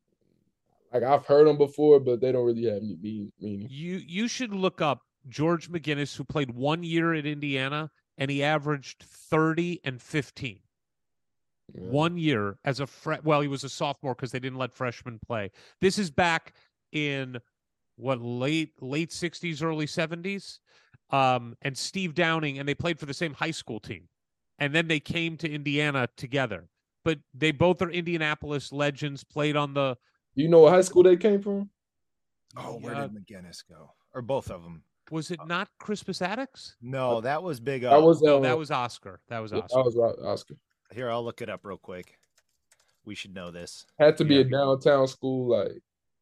Like I've heard them before, but they don't really have any mean- meaning. You you should look up George McGinnis, who played one year at Indiana, and he averaged thirty and fifteen. Yeah. One year as a fre- well, he was a sophomore because they didn't let freshmen play. This is back in what late late sixties, early seventies. Um, and Steve Downing, and they played for the same high school team, and then they came to Indiana together. But they both are Indianapolis legends. Played on the. Do you know what high school they came from? Oh, where Uh, did McGinnis go? Or both of them? Was it not Crispus Attucks? No, that was Big O. That was No, uh, that was Oscar. That was yeah, Oscar. that was Ro- Oscar. Here, I'll look it up real quick. We should know this. Had to be Yeah. a downtown school, like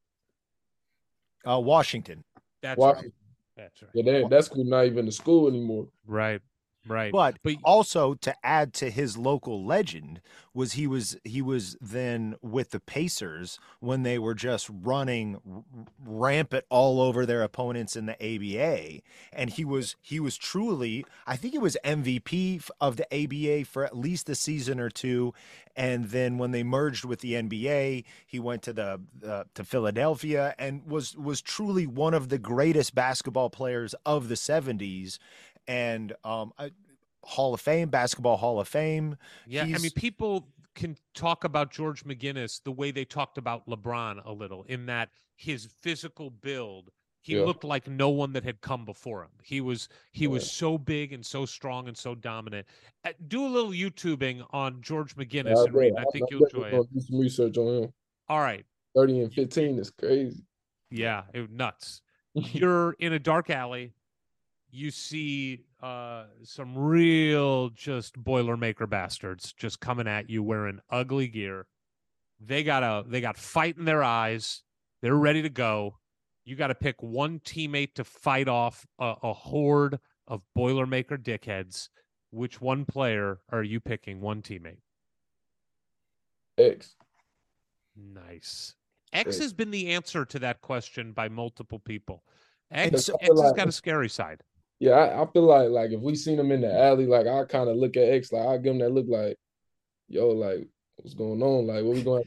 Uh, Washington. That's Washington. right. That's right. Yeah, that, that school not even a school anymore. Right. Right. But, But- also to add to his local legend was he was he was then with the Pacers when they were just running r- rampant all over their opponents in the A B A, and he was he was truly, I think he was M V P f- of the A B A for at least a season or two, and then when they merged with the N B A, he went to the uh, to Philadelphia and was was truly one of the greatest basketball players of the seventies. And um, I, Hall of Fame, basketball Hall of Fame. Yeah, I He's- mean, people can talk about George McGinnis the way they talked about LeBron a little, in that his physical build, he Yeah. looked like no one that had come before him. He was he was Yeah. so big and so strong and so dominant. Uh, do a little YouTubing on George McGinnis Yeah, and read. I I'm- think I'm you'll definitely enjoy gonna it. do some research on him. All right. thirty and fifteen is crazy. Yeah, it, nuts. You're in a dark alley. You see uh, some real just Boilermaker bastards just coming at you wearing ugly gear. They got a they got fight in their eyes. They're ready to go. You got to pick one teammate to fight off a, a horde of Boilermaker dickheads. which one player are you picking, one teammate? X. Nice. X X. has been the answer to that question by multiple people. And X, so- X has like- got a scary side. Yeah, I, I feel like like if we seen him in the alley, like I kind of look at X, like I give him that look, like, yo, like what's going on? Like what we gonna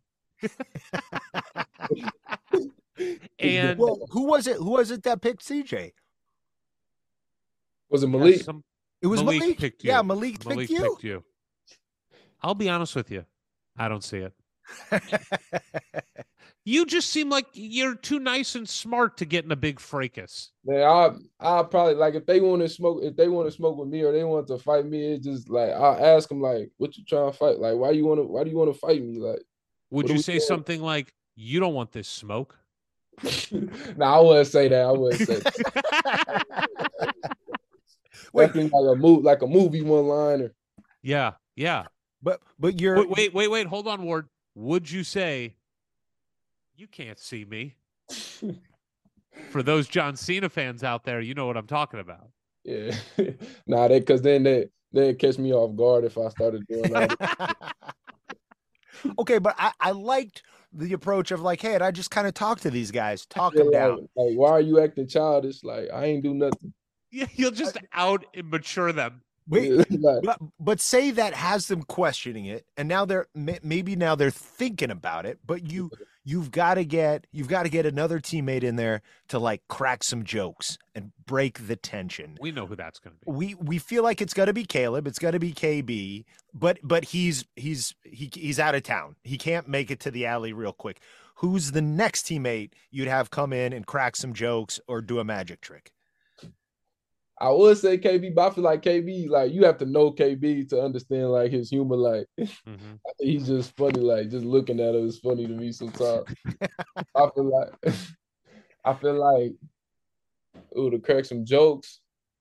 have to do? And Well, who was it? Who was it that picked C J? Was it yeah, Malik? It some- was Malik Malik. picked you. Yeah, Malik, Malik picked you. picked you. I'll be honest with you. I don't see it. You just seem like you're too nice and smart to get in a big fracas. Man, I I probably like if they want to smoke, if they want to smoke with me or they want to fight me, it's just like I'll ask them like, what you trying to fight? Like, why you want to why do you want to fight me? Like, Would What are you we say doing? something like, you don't want this smoke? nah, I wouldn't say that. I wouldn't say that. Wait. Definitely like a move, like a movie one liner. Yeah, yeah. But but you're Wait, wait, wait, wait. Hold on, Ward. Would you say, you can't see me? For those John Cena fans out there, you know what I'm talking about. Yeah, nah, they because then they they catch me off guard if I started doing that. okay, but I, I liked the approach of like, hey, I just kind of talk to these guys, talk Feel them like, down. like, why are you acting childish? Like, I ain't do nothing. Yeah, you'll just out immature them. Wait, Like, but, but say that has them questioning it, and now they're may- maybe now they're thinking about it. But you you've got to get you've got to get another teammate in there to like crack some jokes and break the tension. We know who that's going to be. We we feel like it's got to be Caleb, it's got to be K B, but but he's he's he he's out of town. He can't make it to the alley real quick. Who's the next teammate you'd have come in and crack some jokes or do a magic trick? I would say K B, but I feel like K B, like you have to know K B to understand like his humor. Like Mhm. he's just funny. Like just looking at him is funny to me sometimes. I feel like I feel like ooh, to crack some jokes,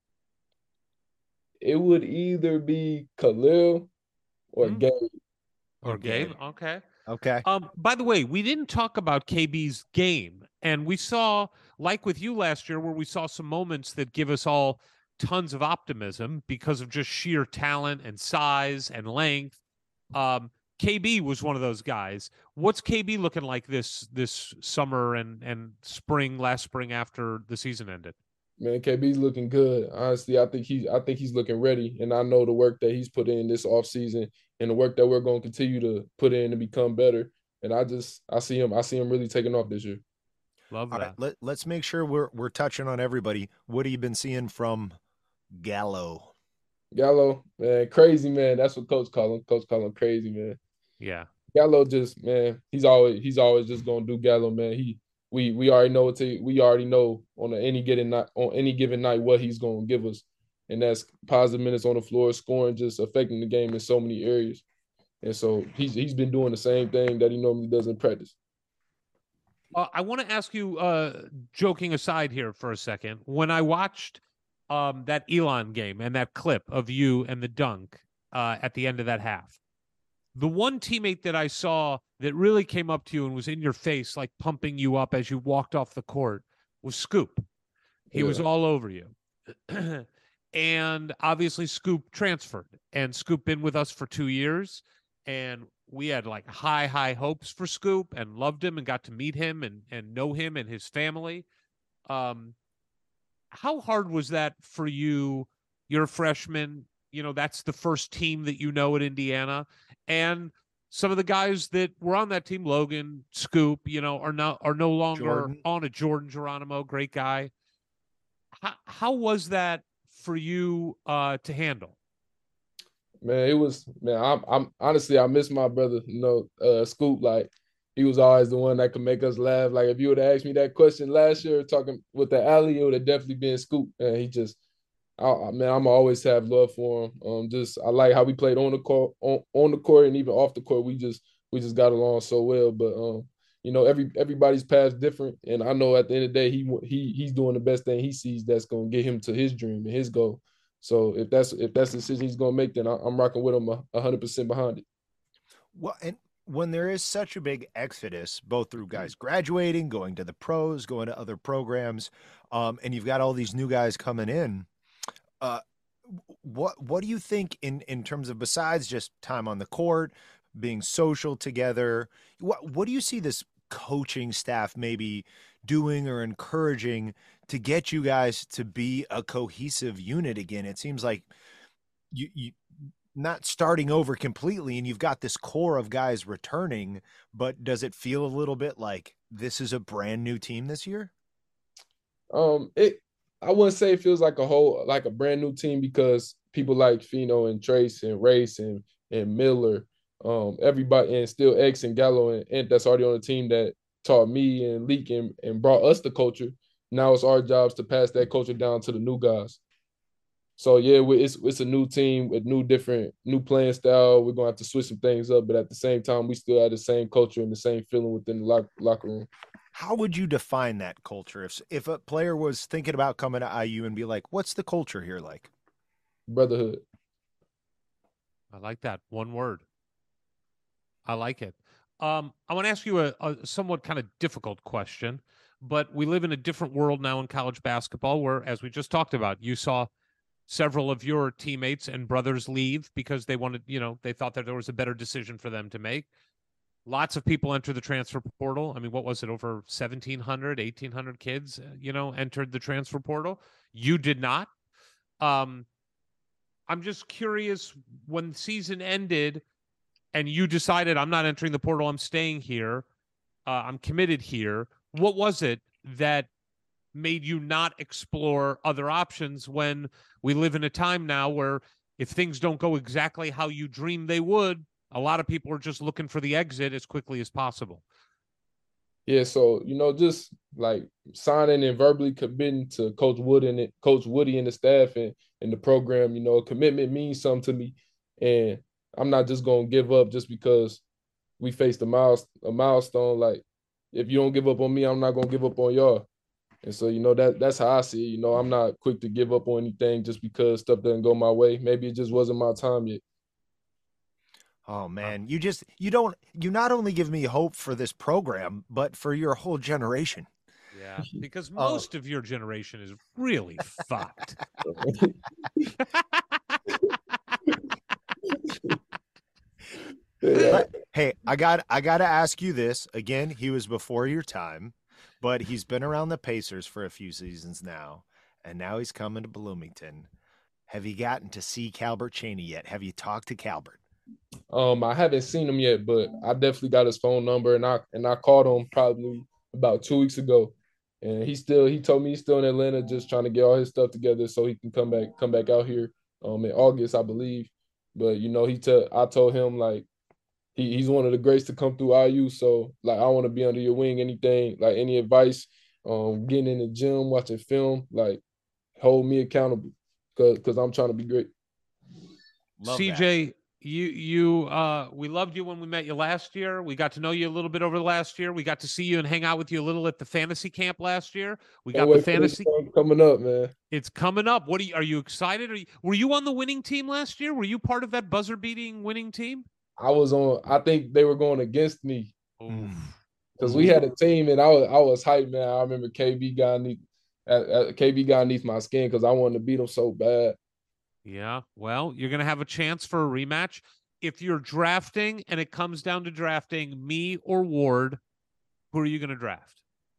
it would either be Khalil or Hmm. Gabe. Or Gabe. Okay. Okay. Um, by the way, we didn't talk about K B's game, and we saw, like with you last year, where we saw some moments that give us all tons of optimism because of just sheer talent and size and length. Um, K B was one of those guys. What's K B looking like this this summer and and spring, last spring after the season ended? Man, K B's looking good. Honestly, I think he's I think he's looking ready. And I know the work that he's put in this offseason and the work that we're going to continue to put in to become better. And I just I see him I see him really taking off this year. Love All that. right, let, let's make sure we're we're touching on everybody. What have you been seeing from Gallo? Gallo, man, crazy man. That's what coach call him. Coach call him crazy, man. Yeah. Gallo just, man, he's always he's always just gonna do Gallo, man. He we we already know what to, we already know on any given night on any given night what he's gonna give us. And that's positive minutes on the floor, scoring, just affecting the game in so many areas. And so he's he's been doing the same thing that he normally does in practice. Uh, I want to ask you, uh, joking aside here for a second, when I watched um, that Elon game and that clip of you and the dunk uh, at the end of that half, the one teammate that I saw that really came up to you and was in your face, like pumping you up as you walked off the court, was Scoop. He was Yeah. all over you. And obviously Scoop transferred, and Scoop been with us for two years. And we had like high, high hopes for Scoop and loved him and got to meet him and, and know him and his family. Um, how hard was that for you? You're a freshman, you know, that's the first team that you know at Indiana. And some of the guys that were on that team, Logan, Scoop, you know, are not are no longer Jordan. on a Jordan Geronimo, great guy. How, how was that for you uh, to handle? Man, it was man. I'm, I'm honestly, I miss my brother. You know, uh, Scoop. Like he was always the one that could make us laugh. Like if you would have asked me that question last year, talking with the alley, it would have definitely been Scoop. And he just, I, I man, I'm always have love for him. Um, just I like how we played on the court, on, on the court, and even off the court. We just we just got along so well. But um, you know, every everybody's path different, and I know at the end of the day, he he he's doing the best thing he sees that's gonna get him to his dream and his goal. So if that's if that's the decision he's gonna make, then I, I'm rocking with him a hundred percent behind it. Well, and when there is such a big exodus, both through guys graduating, going to the pros, going to other programs, um, and you've got all these new guys coming in, uh, what what do you think in in terms of, besides just time on the court, being social together, what what do you see this coaching staff maybe doing or encouraging to get you guys to be a cohesive unit again? It seems like you you not starting over completely, and you've got this core of guys returning, but does it feel a little bit like this is a brand new team this year? Um, it I wouldn't say it feels like a whole like a brand new team, because people like Fino and Trace and Race and and Miller, um, everybody, and still X and Gallo and Ant that's already on the team that taught me and Leak and, and brought us the culture. Now it's our jobs to pass that culture down to the new guys. So yeah, we, it's it's a new team with new different new playing style. We're gonna have to switch some things up, but at the same time, we still have the same culture and the same feeling within the lock, locker room. How would you define that culture? If if a player was thinking about coming to I U and be like, what's the culture here like? Brotherhood. I like that. One word. I like it. Um, I want to ask you a, a somewhat kind of difficult question, but we live in a different world now in college basketball where, as we just talked about, you saw several of your teammates and brothers leave because they wanted, you know, they thought that there was a better decision for them to make. Lots of people enter the transfer portal. I mean, what was it? Over seventeen hundred, eighteen hundred kids, you know, entered the transfer portal. You did not. Um, I'm just curious, when the season ended and you decided, I'm not entering the portal, I'm staying here, uh, I'm committed here. What was it that made you not explore other options when we live in a time now where if things don't go exactly how you dreamed they would, a lot of people are just looking for the exit as quickly as possible? Yeah, so, you know, just like signing and verbally committing to Coach Wood and it, Coach Woody and the staff and, and the program, you know, commitment means something to me. And I'm not just going to give up just because we faced a, miles, a milestone. Like, if you don't give up on me, I'm not going to give up on y'all. And so, you know, that that's how I see it. You know, I'm not quick to give up on anything just because stuff doesn't go my way. Maybe it just wasn't my time yet. Oh man, you just you don't you not only give me hope for this program, but for your whole generation. Yeah, because most uh, of your generation is really fucked. But, hey, I got I got to ask you this again. He was before your time, but he's been around the Pacers for a few seasons now, and now he's coming to Bloomington. Have you gotten to see Calbert Cheney yet? Have you talked to Calbert? Um, I haven't seen him yet, but I definitely got his phone number, and I and I called him probably about two weeks ago, and he still he told me he's still in Atlanta, just trying to get all his stuff together so he can come back come back out here um in August, I believe. But you know, he t- I told him like he, he's one of the greats to come through I U, so like I want to be under your wing. Anything like any advice, um, getting in the gym, watching film, like hold me accountable, cause cause I'm trying to be great. Love C J. That. You, you, uh, we loved you when we met you last year. We got to know you a little bit over the last year. We got to see you and hang out with you a little at the fantasy camp last year. We got the fantasy coming up, man. It's coming up. What are you, are you excited? Are you, were you on the winning team last year? Were you part of that buzzer beating winning team? I was on, I think they were going against me because we had a team and I was, I was hyped, man. I remember K B got underneath, uh, K B got underneath my skin because I wanted to beat him so bad. Yeah, well, you're going to have a chance for a rematch. If you're drafting and it comes down to drafting me or Ward, who are you going to draft?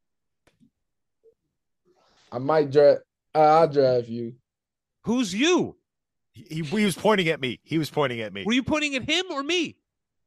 I might draft. I'll draft you. Who's you? He, he was pointing at me. He was pointing at me. Were you pointing at him or me?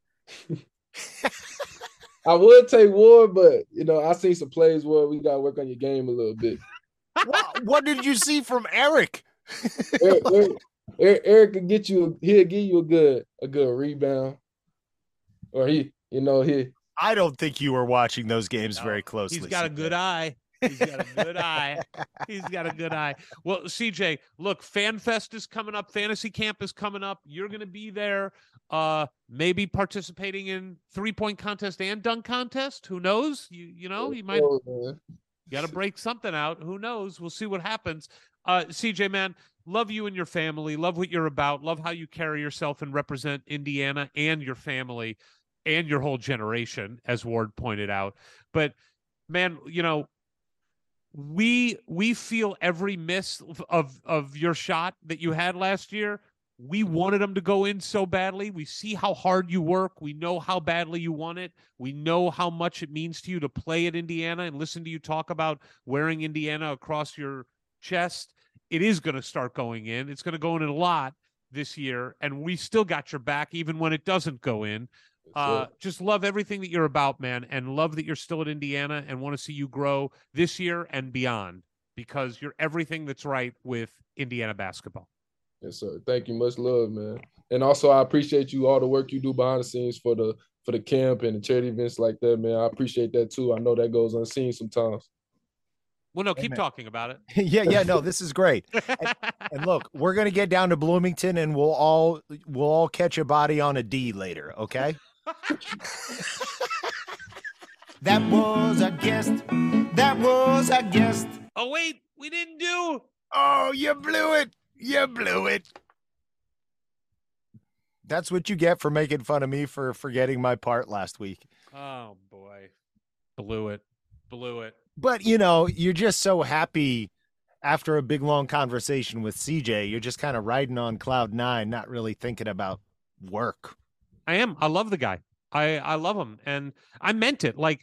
I would take Ward, but, you know, I seen some plays where we got to work on your game a little bit. what, what did you see from Eric? Eric, Eric, Eric, Eric could get you. He'll give you a good, a good rebound, or he, you know, he. I don't think you were watching those games no, very closely. He's got C J. A good eye. He's got a good eye. He's got a good eye. Well, C J, look, FanFest is coming up. Fantasy Camp is coming up. You're going to be there. Uh, maybe participating in three-point contest and dunk contest. Who knows? You, you know, you might. Got to break something out. Who knows? We'll see what happens. Uh, C J, man, love you and your family. Love what you're about. Love how you carry yourself and represent Indiana and your family and your whole generation, as Ward pointed out. But, man, you know, we we feel every miss of of your shot that you had last year. We wanted them to go in so badly. We see how hard you work. We know how badly you want it. We know how much it means to you to play at Indiana and listen to you talk about wearing Indiana across your chest. It is going to start going in. It's going to go in a lot this year, and we still got your back even when it doesn't go in. Uh, just love everything that you're about, man, and love that you're still at Indiana and want to see you grow this year and beyond, because you're everything that's right with Indiana basketball. Yes, sir. Thank you. Much love, man. And also, I appreciate you, all the work you do behind the scenes for the for the camp and the charity events like that, man. I appreciate that too. I know that goes unseen sometimes. Well, no, keep Amen. talking about it. yeah, yeah, no, this is great. And, and look, we're gonna get down to Bloomington, and we'll all we'll all catch a body on a D later, okay? That was our guest. That was our guest. Oh, wait, we didn't do. Oh, you blew it. You blew it. That's what you get for making fun of me for forgetting my part last week. Oh, boy. Blew it. Blew it. But, you know, you're just so happy after a big, long conversation with C J. You're just kind of riding on cloud nine, not really thinking about work. I am. I love the guy. I, I love him. And I meant it. Like,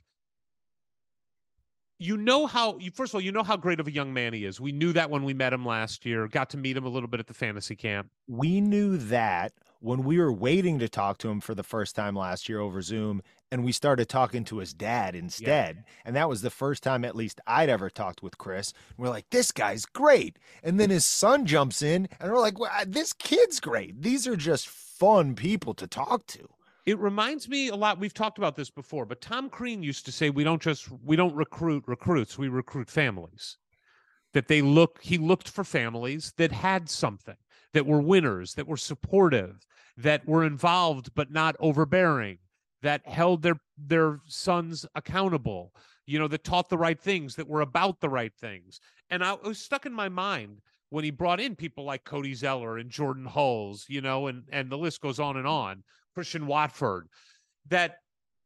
you know how, you first of all, you know how great of a young man he is. We knew that when we met him last year, got to meet him a little bit at the fantasy camp. We knew that when we were waiting to talk to him for the first time last year over Zoom, and we started talking to his dad instead. Yeah. And that was the first time, at least, I'd ever talked with Chris. We're like, this guy's great. And then his son jumps in, and we're like, well, this kid's great. These are just fun people to talk to. It reminds me a lot. We've talked about this before, but Tom Crean used to say, we don't just, we don't recruit recruits, we recruit families. That they look, he looked for families that had something, that were winners, that were supportive, that were involved, but not overbearing, that held their, their sons accountable, you know, that taught the right things, that were about the right things. And I it was stuck in my mind when he brought in people like Cody Zeller and Jordan Hulls, you know, and, and the list goes on and on. Christian Watford, that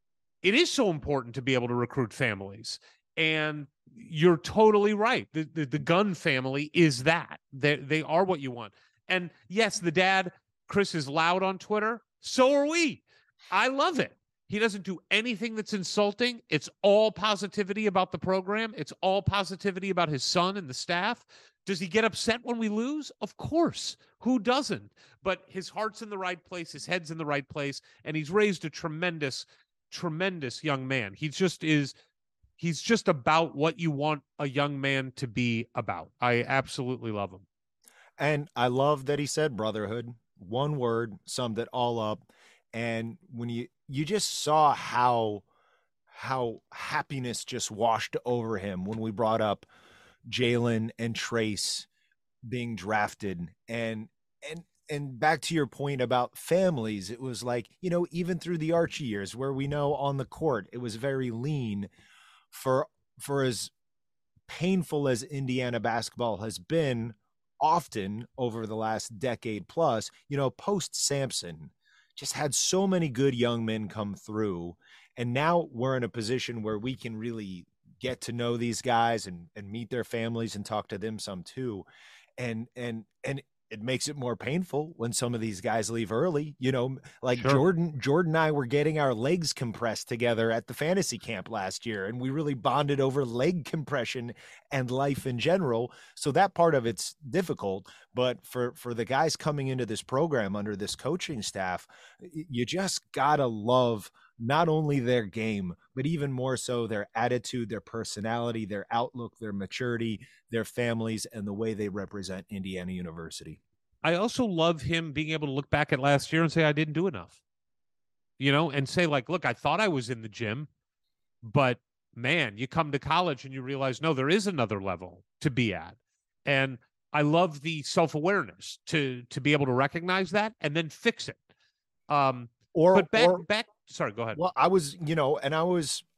it is so important to be able to recruit families. And you're totally right. The, the, the Gunn family is that. They, they are what you want. And yes, the dad, Chris, is loud on Twitter. So are we. I love it. He doesn't do anything that's insulting. It's all positivity about the program. It's all positivity about his son and the staff. Does he get upset when we lose? Of course. Who doesn't? But his heart's in the right place. His head's in the right place. And he's raised a tremendous, tremendous young man. He just is, he's just about what you want a young man to be about. I absolutely love him. And I love that he said brotherhood. One word summed it all up. And when you, you just saw how, how happiness just washed over him when we brought up Jalen and Trace being drafted, and and and back to your point about families, it was like, you know, even through the Archie years where we know on the court it was very lean, for for as painful as Indiana basketball has been often over the last decade plus, you know, post Sampson just had so many good young men come through, and now we're in a position where we can really get to know these guys and, and meet their families and talk to them some too. And, and, and it makes it more painful when some of these guys leave early, you know, like sure. Jordan, Jordan and I were getting our legs compressed together at the fantasy camp last year. And we really bonded over leg compression and life in general. So that part of it's difficult, but for, for the guys coming into this program under this coaching staff, you just gotta love not only their game, but even more so their attitude, their personality, their outlook, their maturity, their families, and the way they represent Indiana University. I also love him being able to look back at last year and say, I didn't do enough, you know, and say like, look, I thought I was in the gym, but man, you come to college and you realize, no, there is another level to be at. And I love the self-awareness to, to be able to recognize that and then fix it. Um, or, but back, or, back, sorry, go ahead. Well, I was, you know, and I was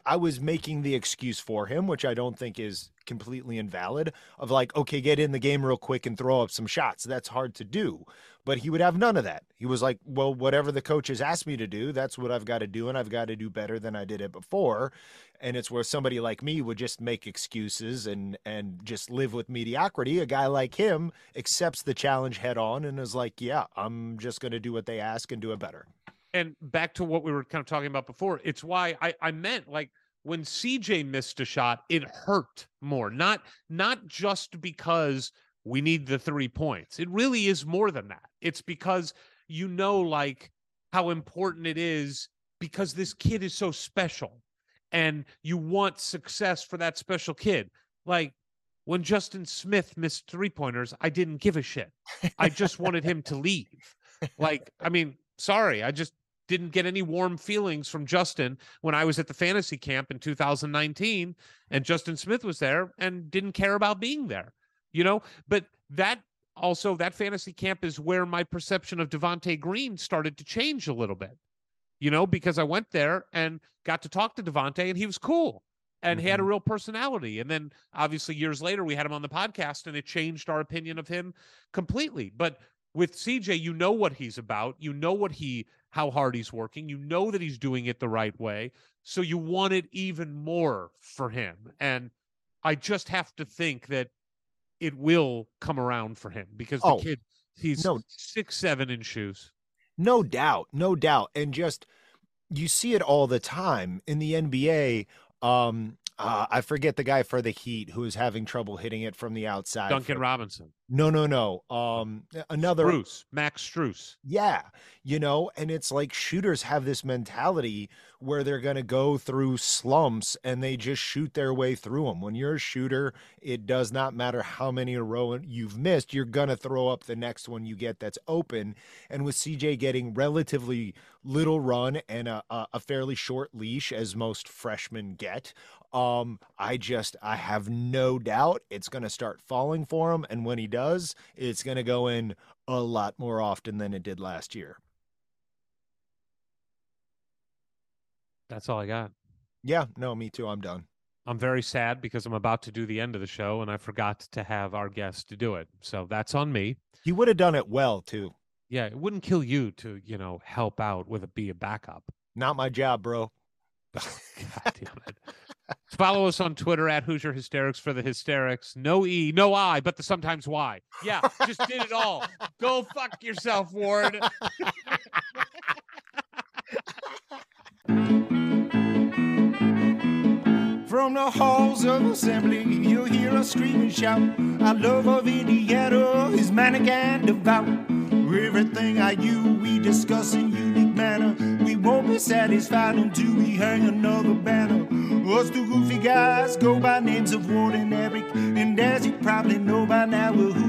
I was making the excuse for him, which I don't think is completely invalid, of like, okay, get in the game real quick and throw up some shots. That's hard to do. But he would have none of that. He was like, well, whatever the coach has asked me to do, that's what I've got to do, and I've got to do better than I did it before. And it's where somebody like me would just make excuses and and just live with mediocrity. A guy like him accepts the challenge head on and is like, yeah, I'm just going to do what they ask and do it better. And back to what we were kind of talking about before, it's why I, I meant, like, when C J missed a shot, it hurt more. Not not just because we need the three points. It really is more than that. It's because you know, like, how important it is because this kid is so special and you want success for that special kid. Like, when Justin Smith missed three-pointers, I didn't give a shit. I just wanted him to leave. Like, I mean, sorry, I just didn't get any warm feelings from Justin when I was at the fantasy camp in two thousand nineteen and Justin Smith was there and didn't care about being there, you know? But that also, that fantasy camp is where my perception of Devontae Green started to change a little bit, you know, because I went there and got to talk to Devontae and he was cool and mm-hmm. he had a real personality. And then obviously years later, we had him on the podcast and it changed our opinion of him completely. But with C J, you know what he's about. You know what he, how hard he's working. You know that he's doing it the right way. So you want it even more for him. And I just have to think that it will come around for him because the oh, kid, he's no. six, seven in shoes. No doubt. No doubt. And just, you see it all the time in the N B A. Um, uh, I forget the guy for the Heat who is having trouble hitting it from the outside. Duncan for, Robinson. No, no, no. Um, another Strus, Max Strus. Yeah, you know, and it's like shooters have this mentality where they're going to go through slumps and they just shoot their way through them. When you're a shooter, it does not matter how many in a row you've missed, you're going to throw up the next one you get that's open. And with C J getting relatively little run and a, a, a fairly short leash, as most freshmen get, um, I just, I have no doubt it's going to start falling for him. And when he does, it's going to go in a lot more often than it did last year. That's all I got. Yeah, no, me too. I'm done. I'm very sad because I'm about to do the end of the show and I forgot to have our guest to do it. So that's on me. He would have done it well too. Yeah, it wouldn't kill you to, you know, help out with a be a backup. Not my job, bro. God damn it. Follow us on Twitter at Hoosier Hysterics for the hysterics. No E, no I, but the sometimes Y. Yeah, just did it all. Go fuck yourself, Ward. From the halls of assembly, you'll hear us scream and shout. Our love of Indiana is manic and devout. Everything I you we discuss in unique manner. We won't be satisfied until we hang another banner. Us two goofy guys go by names of Ward and Eric, and as you probably know by now, we're